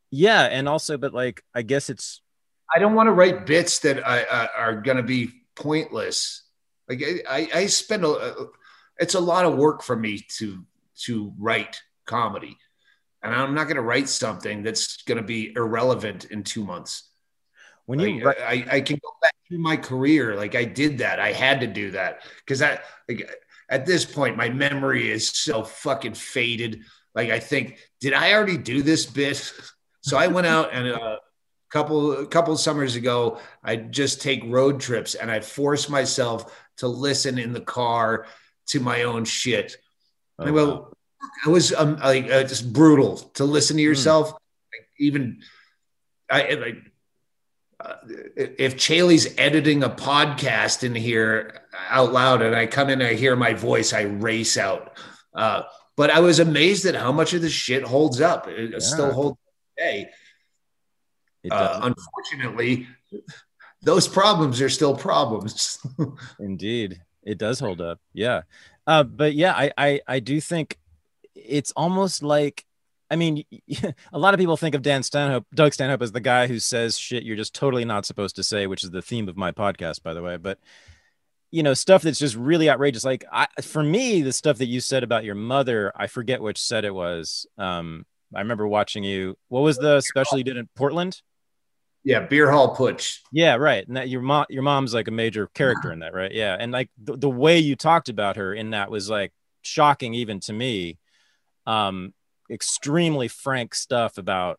Yeah, and also, but like, I guess it's I don't want to write bits that I, uh, are going to be pointless. Like I, I spend a, it's a lot of work for me to to write comedy, and I'm not going to write something that's going to be irrelevant in two months. when you Like write. I, I can go back through my career. Like I did that. I had to do that because I like at this point my memory is so fucking faded. Like I think, did I already do this bit? So I went out and a couple a couple summers ago, I just take road trips and I force myself to listen in the car to my own shit. And I Oh wow. go, I was um, like uh, just brutal to listen to Mm. yourself. Like, even I like uh, if Chaley's editing a podcast in here out loud and I come in and I hear my voice, I race out. Uh, but I was amazed at how much of the shit holds up. It, it still Yeah, holds up today. it Uh, does. unfortunately, those problems are still problems. Indeed, it does hold up. Yeah, uh, but yeah, I, I I do think it's almost like, I mean, a lot of people think of Dan Stanhope, Doug Stanhope, as the guy who says shit you're just totally not supposed to say, which is the theme of my podcast, by the way. But you know, stuff that's just really outrageous. Like I, for me, the stuff that you said about your mother, I forget which set it was. Um, I remember watching you. What was the special you did in Portland? Yeah, beer hall putsch. Yeah, right. And that your mom, your mom's like a major character in that, right? Yeah, and like the, the way you talked about her in that was like shocking even to me. Um, extremely frank stuff about,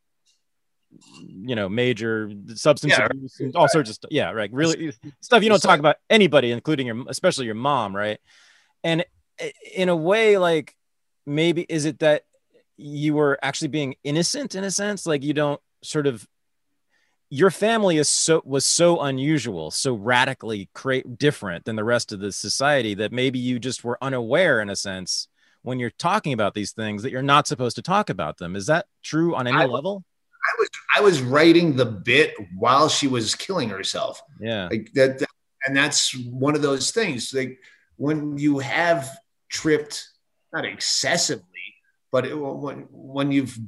you know, major substance Yeah, abuse and all sorts of stuff. Yeah, right. Really stuff you don't talk about anybody, including your, especially your mom, right? And in a way, like maybe is it that you were actually being innocent in a sense, like you don't sort of, your family is so was so unusual, so radically cra- different than the rest of the society that maybe you just were unaware in a sense when you're talking about these things that you're not supposed to talk about them. Is that true on any I, level? I was I was writing the bit while she was killing herself. Yeah. Like that, that and that's one of those things. Like when you have tripped, not excessively, but it, when when you've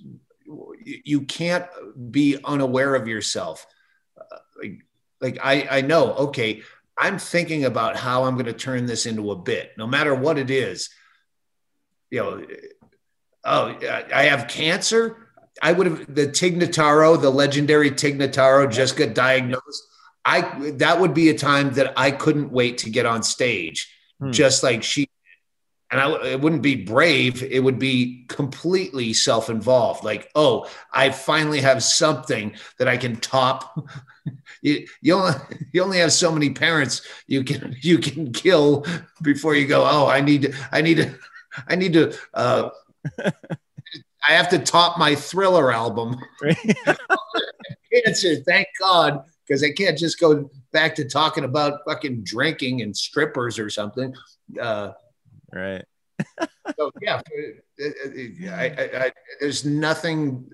you can't be unaware of yourself. Uh, like like I I know, okay, I'm thinking about how I'm going to turn this into a bit, no matter what it is. You know, oh, I have cancer. I would have the Tig Notaro, the legendary Tig Notaro, Yep. just got diagnosed. I that would be a time that I couldn't wait to get on stage, Hmm. just like she. And I, it wouldn't be brave. It would be completely self-involved. Like, oh, I finally have something that I can top. you, you only you only have so many parents you can you can kill before you go. Oh, I need to I need to I need to. Uh, I have to top my Thriller album. Cancer, thank God, because I can't just go back to talking about fucking drinking and strippers or something. Uh, Right. so yeah, I, I, I, there's nothing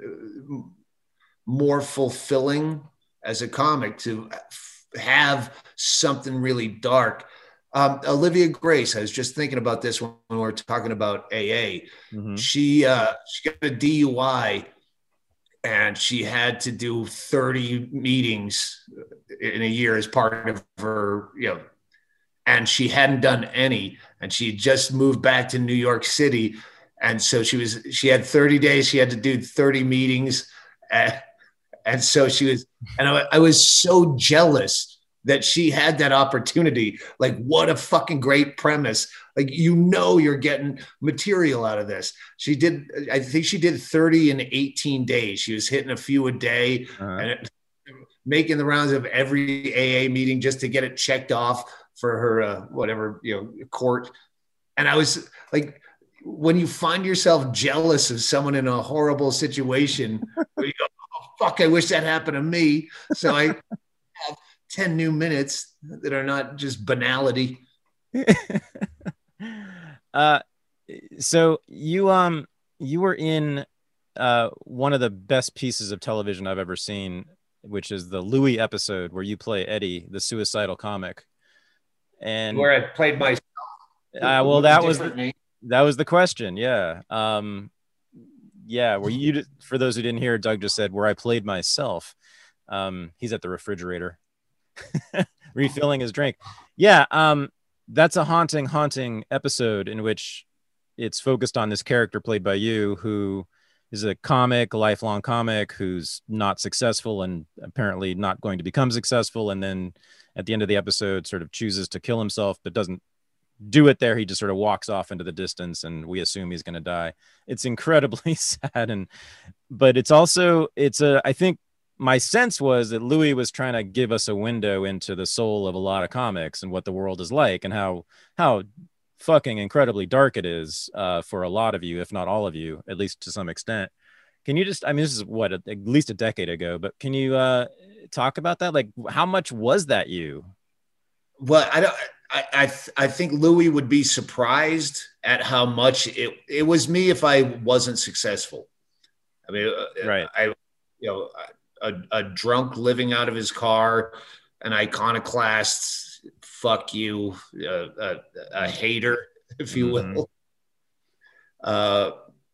more fulfilling as a comic to have something really dark. Um, Olivia Grace, I was just thinking about this when we were talking about A A. Mm-hmm. She uh, she got a D U I and she had to do thirty meetings in a year as part of her, you know, and she hadn't done any, and she just moved back to New York City. And so she was, she had thirty days. She had to do thirty meetings. And, and so she was, and I, I was so jealous that she had that opportunity. Like, what a fucking great premise. Like, you know, you're getting material out of this. She did, I think she did thirty in eighteen days. She was hitting a few a day uh-huh. and it, making the rounds of every A A meeting just to get it checked off for her, uh, whatever, you know, court. And I was like, when you find yourself jealous of someone in a horrible situation, where you go, oh, fuck, I wish that happened to me. So I have ten new minutes that are not just banality. uh, so you, um, you were in uh, one of the best pieces of television I've ever seen, which is the Louis episode where you play Eddie, the suicidal comic. And where I played myself. Uh, well, that was the, that was the question. Yeah. Um, Yeah, where you, for those who didn't hear, Doug just said where I played myself. Um, he's at the refrigerator refilling his drink. Yeah, um, that's a haunting, haunting episode in which it's focused on this character played by you who is a comic, a lifelong comic who's not successful and apparently not going to become successful. And then at the end of the episode, sort of chooses to kill himself, but doesn't do it there. He just sort of walks off into the distance and we assume he's going to die. It's incredibly sad. And, but it's also, it's a, I think my sense was that Louis was trying to give us a window into the soul of a lot of comics and what the world is like and how, how fucking incredibly dark it is uh, for a lot of you, if not all of you, at least to some extent. Can you just, I mean, this is what, at least a decade ago, but can you uh, talk about that? Like, how much was that you? Well, I don't, I, I, th- I think Louis would be surprised at how much it, it was me if I wasn't successful. I mean, right. I, you know, a, a drunk living out of his car, an iconoclast, fuck you, uh, a, a hater, if you will. Mm-hmm. Uh,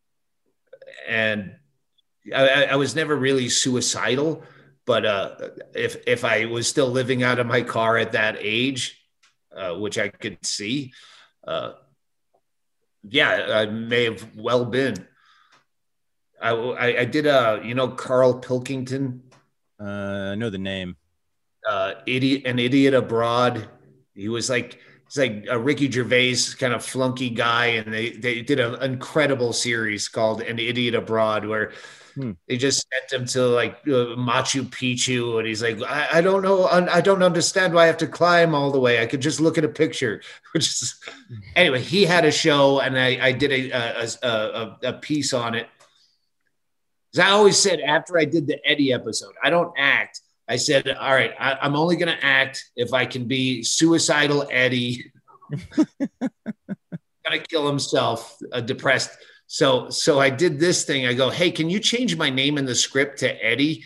and I, I was never really suicidal, but uh, if if I was still living out of my car at that age, uh, which I could see, uh, yeah, I may have well been. I, I, I did a, you know, Carl Pilkington. Uh, I know the name. Uh, idiot, an idiot abroad. He was like, he's like a Ricky Gervais kind of flunky guy. And they, they did an incredible series called An Idiot Abroad, where hmm. they just sent him to like uh, Machu Picchu. And he's like, I, I don't know. I don't understand why I have to climb all the way. I could just look at a picture, which is, anyway, he had a show and I, I did a, a, a, a piece on it. As I always said, after I did the Eddie episode, I don't act. I said, all right, I, I'm only going to act if I can be suicidal Eddie, gonna kill himself, uh, depressed. So, so I did this thing. I go, hey, can you change my name in the script to Eddie?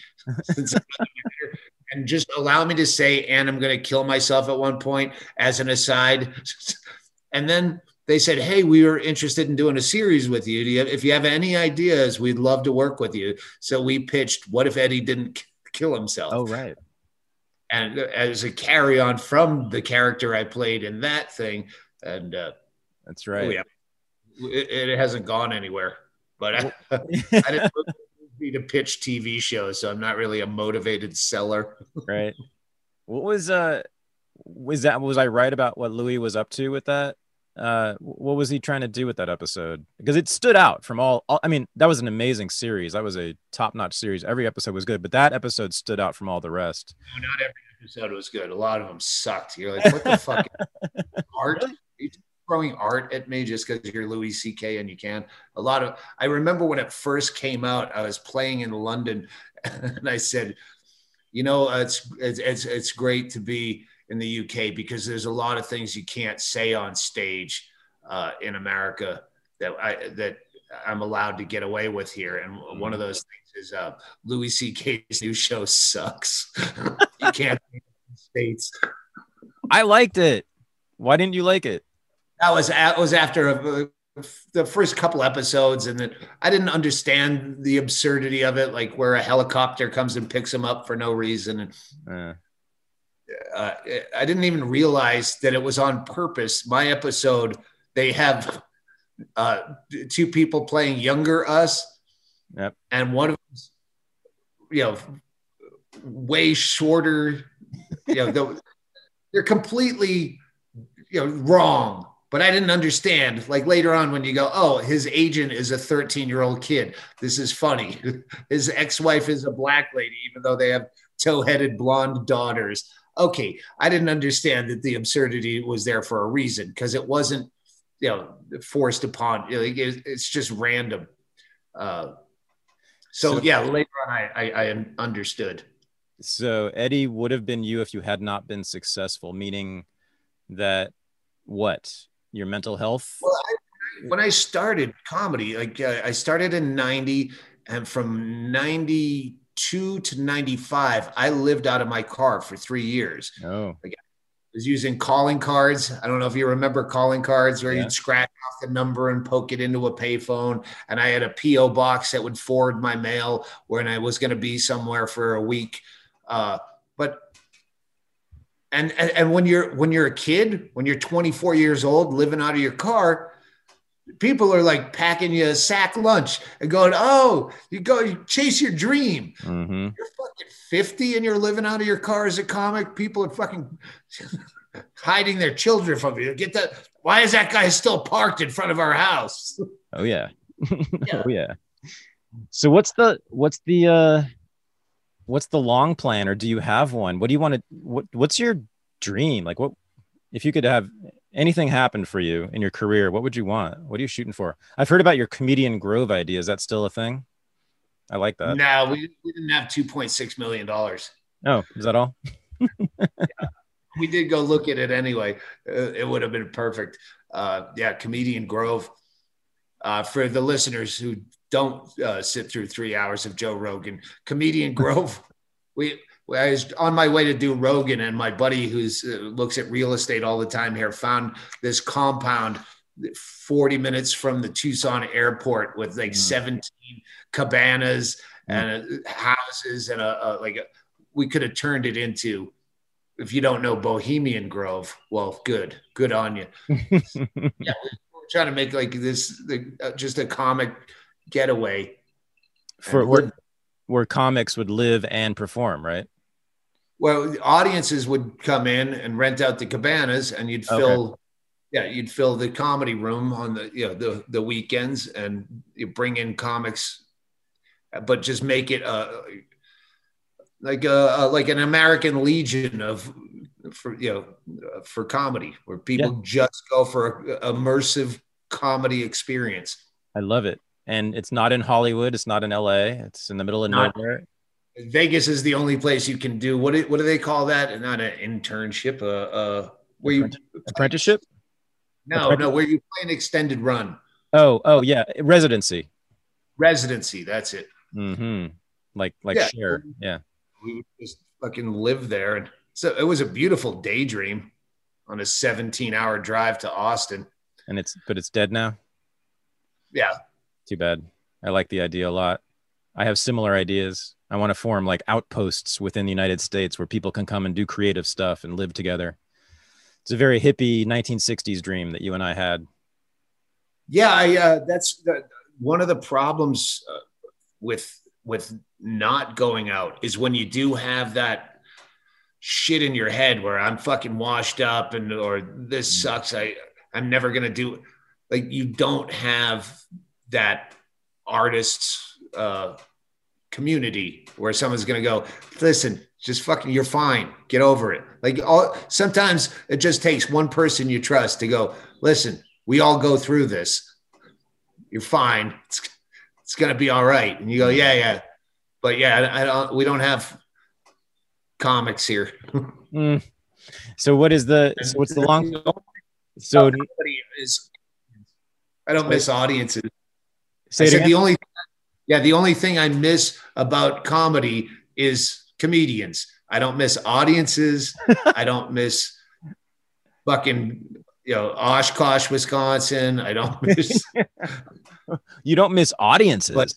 And just allow me to say, and I'm going to kill myself at one point as an aside. And then they said, hey, we were interested in doing a series with you. Do you have, if you have any ideas, we'd love to work with you. So we pitched, what if Eddie didn't kill himself? Oh, right. And as a carry on from the character I played in that thing. And uh, that's right. Oh, yeah, it, it hasn't gone anywhere, but I, I didn't need to pitch T V shows. So I'm not really a motivated seller. Right. What was, uh, was that, was I right about what Louis was up to with that? Uh, what was he trying to do with that episode? Because it stood out from all, all I mean, that was an amazing series. That was a top-notch series. Every episode was good, but that episode stood out from all the rest. No, not every episode was good. A lot of them sucked. You're like, what the fuck? Art? Are you throwing art at me just because you're Louis C K and you can? A lot of, I remember when it first came out, I was playing in London and I said, you know, uh, it's, it's, it's, it's great to be in the U K because there's a lot of things you can't say on stage uh, in America that I that I'm allowed to get away with here. And one of those things is uh, Louis C K's new show sucks. You can't say it in the States. I liked it. Why didn't you like it? That was that was after a, the first couple episodes, and then I didn't understand the absurdity of it, like where a helicopter comes and picks him up for no reason. And uh. Uh, I didn't even realize that it was on purpose. My episode, they have uh, two people playing younger us, yep. And one of them's, you know, way shorter. You know, they're completely, you know, wrong. But I didn't understand. Like later on, when you go, oh, his agent is a thirteen-year-old kid. This is funny. His ex-wife is a black lady, even though they have tow-headed blonde daughters. Okay, I didn't understand that the absurdity was there for a reason because it wasn't, you know, forced upon. You know, it's just random. Uh, so, so yeah, later on, I, I, I understood. So Eddie would have been you if you had not been successful. Meaning that what your mental health? Well, I, when I started comedy, like uh, I started in ninety, and from ninety. two to ninety-five, I lived out of my car for three years. Oh, like, was using calling cards. I don't know if you remember calling cards where Yeah. you'd scratch off the number and poke it into a payphone. And I had a P O box that would forward my mail when I was going to be somewhere for a week. Uh, but and, and and when you're when you're a kid, when you're twenty-four years old, living out of your car, people are like packing you a sack lunch and going, "Oh, you go you chase your dream." Mm-hmm. You're fucking fifty and you're living out of your car as a comic. People are fucking hiding their children from you. Get that? Why is that guy still parked in front of our house? Oh yeah. Yeah. Oh yeah. So what's the what's the uh what's the long plan, or do you have one? What do you want to what what's your dream? Like, what if you could have anything happen for you in your career, what would you want? What are you shooting for? I've heard about your Comedian Grove idea. Is that still a thing? I like that. No, we, we didn't have two point six million dollars. Oh, is that all? Yeah. We did go look at it anyway. Uh, it would have been perfect. Uh, yeah, Comedian Grove. Uh, for the listeners who don't uh, sit through three hours of Joe Rogan, Comedian Grove. We, I was on my way to do Rogan, and my buddy who's uh, looks at real estate all the time here found this compound forty minutes from the Tucson airport with like mm. seventeen cabanas mm. and uh, houses and a, a like a, we could have turned it into, if you don't know Bohemian Grove, well, good, good on you. Yeah, we're trying to make like this the, uh, just a comic getaway for where, where comics would live and perform, right? Well, audiences would come in and rent out the cabanas, and you'd fill, okay. yeah, you'd fill the comedy room on the you know the the weekends, and you bring in comics, but just make it uh like a, a like an American Legion of for you know for comedy, where people yeah. just go for a, a immersive comedy experience. I love it, and it's not in Hollywood, it's not in L A, it's in the middle of not, nowhere. Vegas is the only place you can do what? Do, what do they call that? Not an internship, uh, uh where you apprenticeship? No, Apprentice? no, where you play an extended run. Oh, oh yeah, residency. Residency, that's it. Mm-hmm. Like like yeah. share, yeah. We would just fucking live there, and so it was a beautiful daydream on a seventeen-hour drive to Austin. And it's but it's dead now. Yeah, too bad. I like the idea a lot. I have similar ideas. I want to form like outposts within the United States where people can come and do creative stuff and live together. It's a very hippie nineteen sixties dream that you and I had. Yeah, I, uh, that's the, one of the problems uh, with with not going out is when you do have that shit in your head where I'm fucking washed up and or this sucks. I I'm never gonna do like you don't have that artist's uh, community where someone's going to go, listen, just fucking, you're fine. Get over it. Like all, sometimes it just takes one person you trust to go, listen, we all go through this. You're fine. It's, it's going to be all right. And you go, yeah, yeah. But yeah, I, I don't, we don't have comics here. mm. So what is the, so what's the long, so is, I don't miss audiences. Say I it said again? the only, yeah, the only thing I miss about comedy is comedians. I don't miss audiences. I don't miss fucking, you know, Oshkosh, Wisconsin. I don't miss. You don't miss audiences. But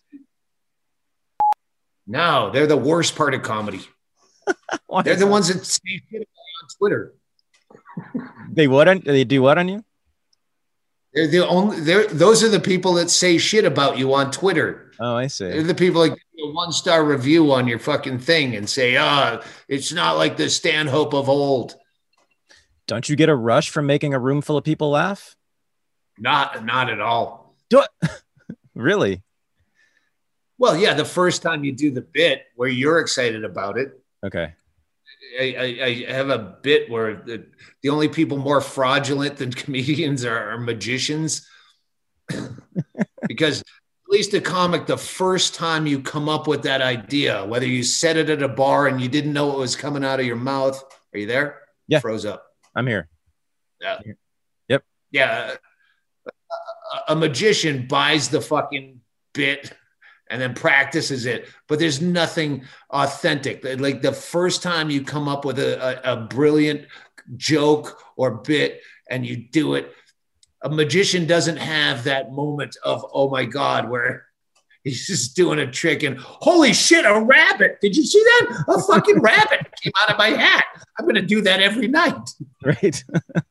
no, they're the worst part of comedy. They're the that? ones that say shit on Twitter. They what? On, they do what on you? They're the only. They're those are the people that say shit about you on Twitter. Oh, I see. They're the people that give you a one star review on your fucking thing and say, "Ah, oh, it's not like the Stanhope of old." Don't you get a rush from making a room full of people laugh? Not, not at all. Do really? Well, yeah. The first time you do the bit where you're excited about it. Okay. I, I, I have a bit where the, the only people more fraudulent than comedians are, are magicians. Because at least a comic, the first time you come up with that idea, whether you said it at a bar and you didn't know what was coming out of your mouth. Are you there? Yeah. Froze up. I'm here. Yeah. I'm here. Yep. Yeah. A, a magician buys the fucking bit and then practices it, but there's nothing authentic. Like the first time you come up with a, a, a brilliant joke or bit and you do it. A magician doesn't have that moment of, oh my God, where he's just doing a trick and holy shit, a rabbit. Did you see that? A fucking rabbit came out of my hat. I'm going to do that every night. Right.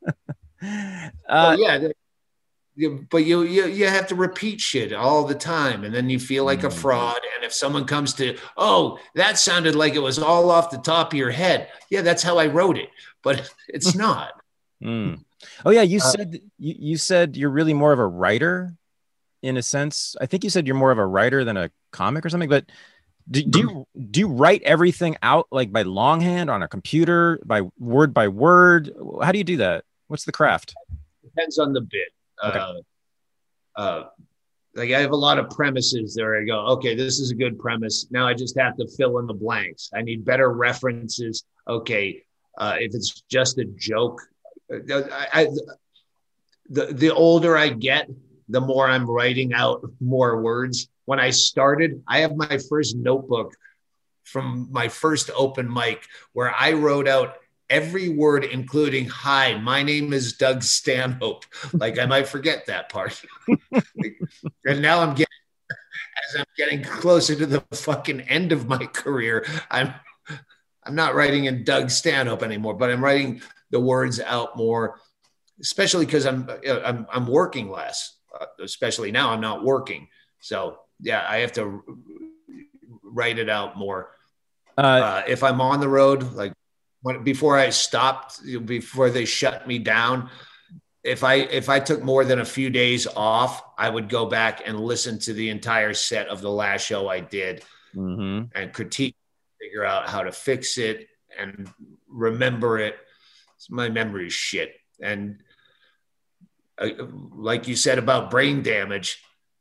uh, so yeah. You, but you, you you have to repeat shit all the time, and then you feel like a fraud. And if someone comes to, oh, that sounded like it was all off the top of your head. Yeah, that's how I wrote it, but it's not. Mm. Oh yeah, you uh, said you, you said you're really more of a writer, in a sense. I think you said you're more of a writer than a comic or something. But do, do you do you write everything out like by longhand on a computer, by word by word? How do you do that? What's the craft? Depends on the bit. Okay. Uh, uh, like I have a lot of premises there. I go, okay, this is a good premise. Now I just have to fill in the blanks. I need better references. Okay, uh, if it's just a joke, I, I, the the older I get, the more I'm writing out more words. When I started, I have my first notebook from my first open mic where I wrote out every word, including "Hi, my name is Doug Stanhope." Like I might forget that part. And now I'm getting, as I'm getting closer to the fucking end of my career, I'm I'm not writing in Doug Stanhope anymore, but I'm writing the words out more, especially because I'm I'm I'm working less. Uh, especially now, I'm not working, so yeah, I have to write it out more. Uh, uh, if I'm on the road, like. When, before I stopped, before they shut me down, if I if I took more than a few days off, I would go back and listen to the entire set of the last show I did mm-hmm. and critique, figure out how to fix it and remember it. My memory is shit. And uh, like you said about brain damage,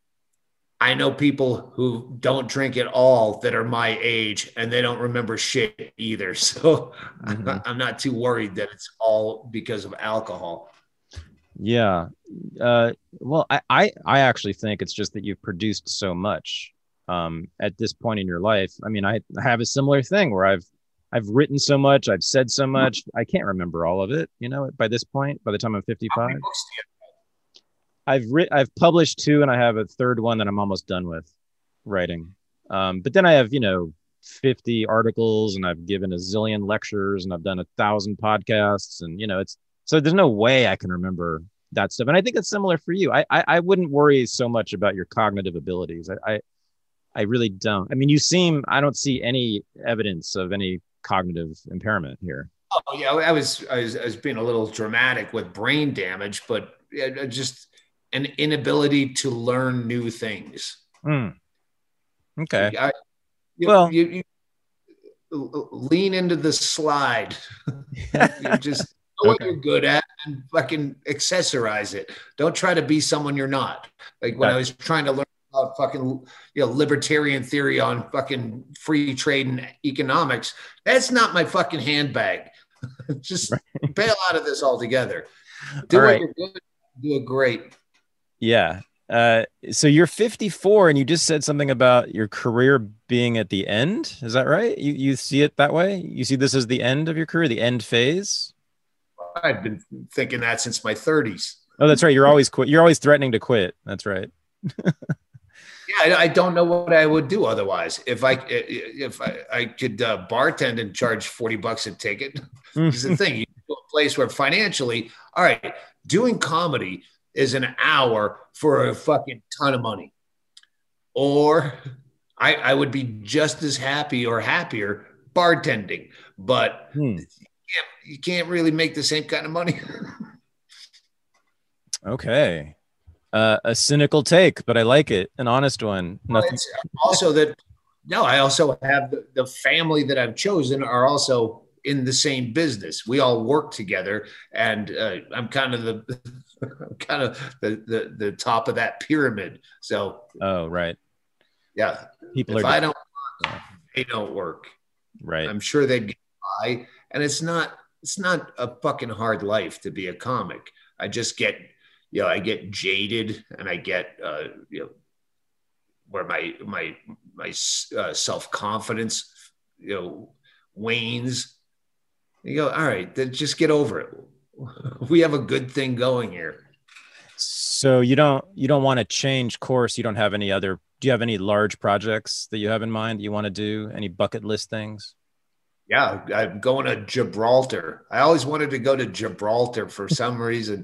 I know people who don't drink at all that are my age and they don't remember shit either. So mm-hmm. I'm not too worried that it's all because of alcohol. Yeah. Uh, well, I, I, I actually think it's just that you've produced so much um, at this point in your life. I mean, I have a similar thing where I've, I've written so much, I've said so much, I can't remember all of it, you know, by this point, by the time I'm fifty-five. How many books do you have? I've written, I've published two, and I have a third one that I'm almost done with writing. Um, but then I have, you know, fifty articles, and I've given a zillion lectures, and I've done a thousand podcasts, and you know, it's so there's no way I can remember that stuff. And I think it's similar for you. I I, I wouldn't worry so much about your cognitive abilities. I, I I really don't. I mean, you seem I don't see any evidence of any cognitive impairment here. Oh yeah, I was I was, I was being a little dramatic with brain damage, but yeah, just an inability to learn new things. Mm. Okay. I, you, well, you, you lean into the slide. You just know what okay. you're good at and fucking accessorize it. Don't try to be someone you're not. Like when that, I was trying to learn about fucking, you know, libertarian theory on fucking free trade and economics, that's not my fucking handbag. Just right. bail out of this altogether. Do All what right. you're good. Do it great. Yeah. Uh, so you're fifty-four and you just said something about your career being at the end. Is that right? You you see it that way? You see this as the end of your career, the end phase? I've been thinking that since my thirties. Oh, that's right. You're always quit. You're always threatening to quit. That's right. Yeah, I, I don't know what I would do otherwise. If I if I, I could uh, bartend and charge forty bucks a ticket, is the thing. You go to a place where financially, all right, doing comedy is an hour for a fucking ton of money. Or I, I would be just as happy or happier bartending, but hmm. you, can't, you can't really make the same kind of money. Okay. Uh, a cynical take, but I like it. An honest one. Well, Nothing. It's also that, no, I also have the, the family that I've chosen are also in the same business. We all work together, and uh, I'm kind of the I'm kind of the, the the top of that pyramid. So oh right, yeah. People if are I don't work, they don't work. Right. I'm sure they'd get by, and it's not it's not a fucking hard life to be a comic. I just get you know I get jaded, and I get uh, you know where my my my uh, self confidence you know wanes. You go, all right, then just get over it. We have a good thing going here. So you don't you don't want to change course. You don't have any other. Do you have any large projects that you have in mind that you want to do? Any bucket list things? Yeah, I'm going to Gibraltar. I always wanted to go to Gibraltar for some reason.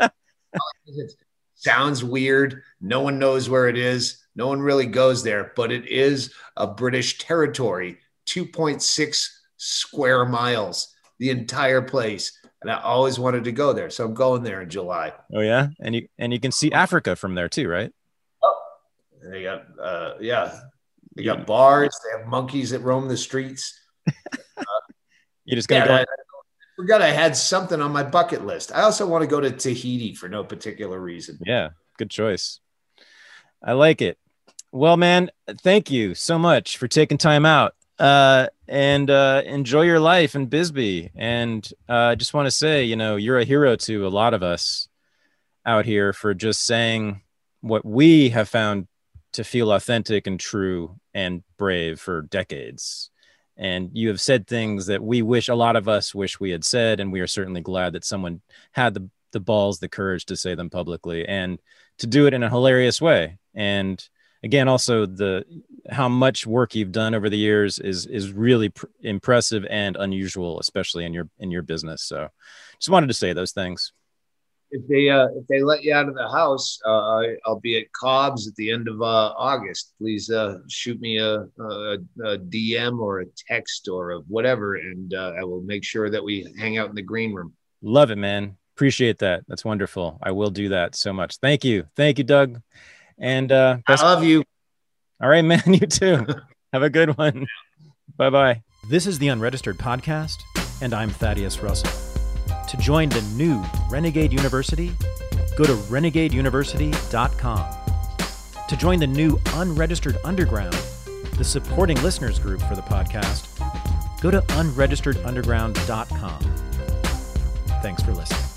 It sounds weird. No one knows where it is. No one really goes there, but it is a British territory, two point six square miles, the entire place. And I always wanted to go there. So I'm going there in July. Oh yeah. And you, and you can see Africa from there too, right? Oh, they got, uh, yeah, they got Yeah. bars. They have monkeys that roam the streets. Uh, You just gonna yeah, go. I forgot I had something on my bucket list. I also want to go to Tahiti for no particular reason. Yeah. Good choice. I like it. Well, man, thank you so much for taking time out. Uh, and uh, enjoy your life in Bisbee. And uh, I just want to say, you know, you're a hero to a lot of us out here for just saying what we have found to feel authentic and true and brave for decades. And you have said things that we wish, a lot of us wish we had said, and we are certainly glad that someone had the, the balls, the courage to say them publicly and to do it in a hilarious way. And again, also the how much work you've done over the years is is really pr- impressive and unusual, especially in your in your business. So, just wanted to say those things. If they uh, if they let you out of the house, uh, I'll be at Cobb's at the end of uh, August. Please uh, shoot me a, a, a D M or a text or a whatever, and uh, I will make sure that we hang out in the green room. Love it, man. Appreciate that. That's wonderful. I will do that so much. Thank you. Thank you, Doug. And uh, I love you. All right, man. You too. Have a good one. Bye-bye. This is the Unregistered Podcast, and I'm Thaddeus Russell. To join the new Renegade University, go to renegade university dot com. To join the new Unregistered Underground, the supporting listeners group for the podcast, go to unregistered underground dot com. Thanks for listening.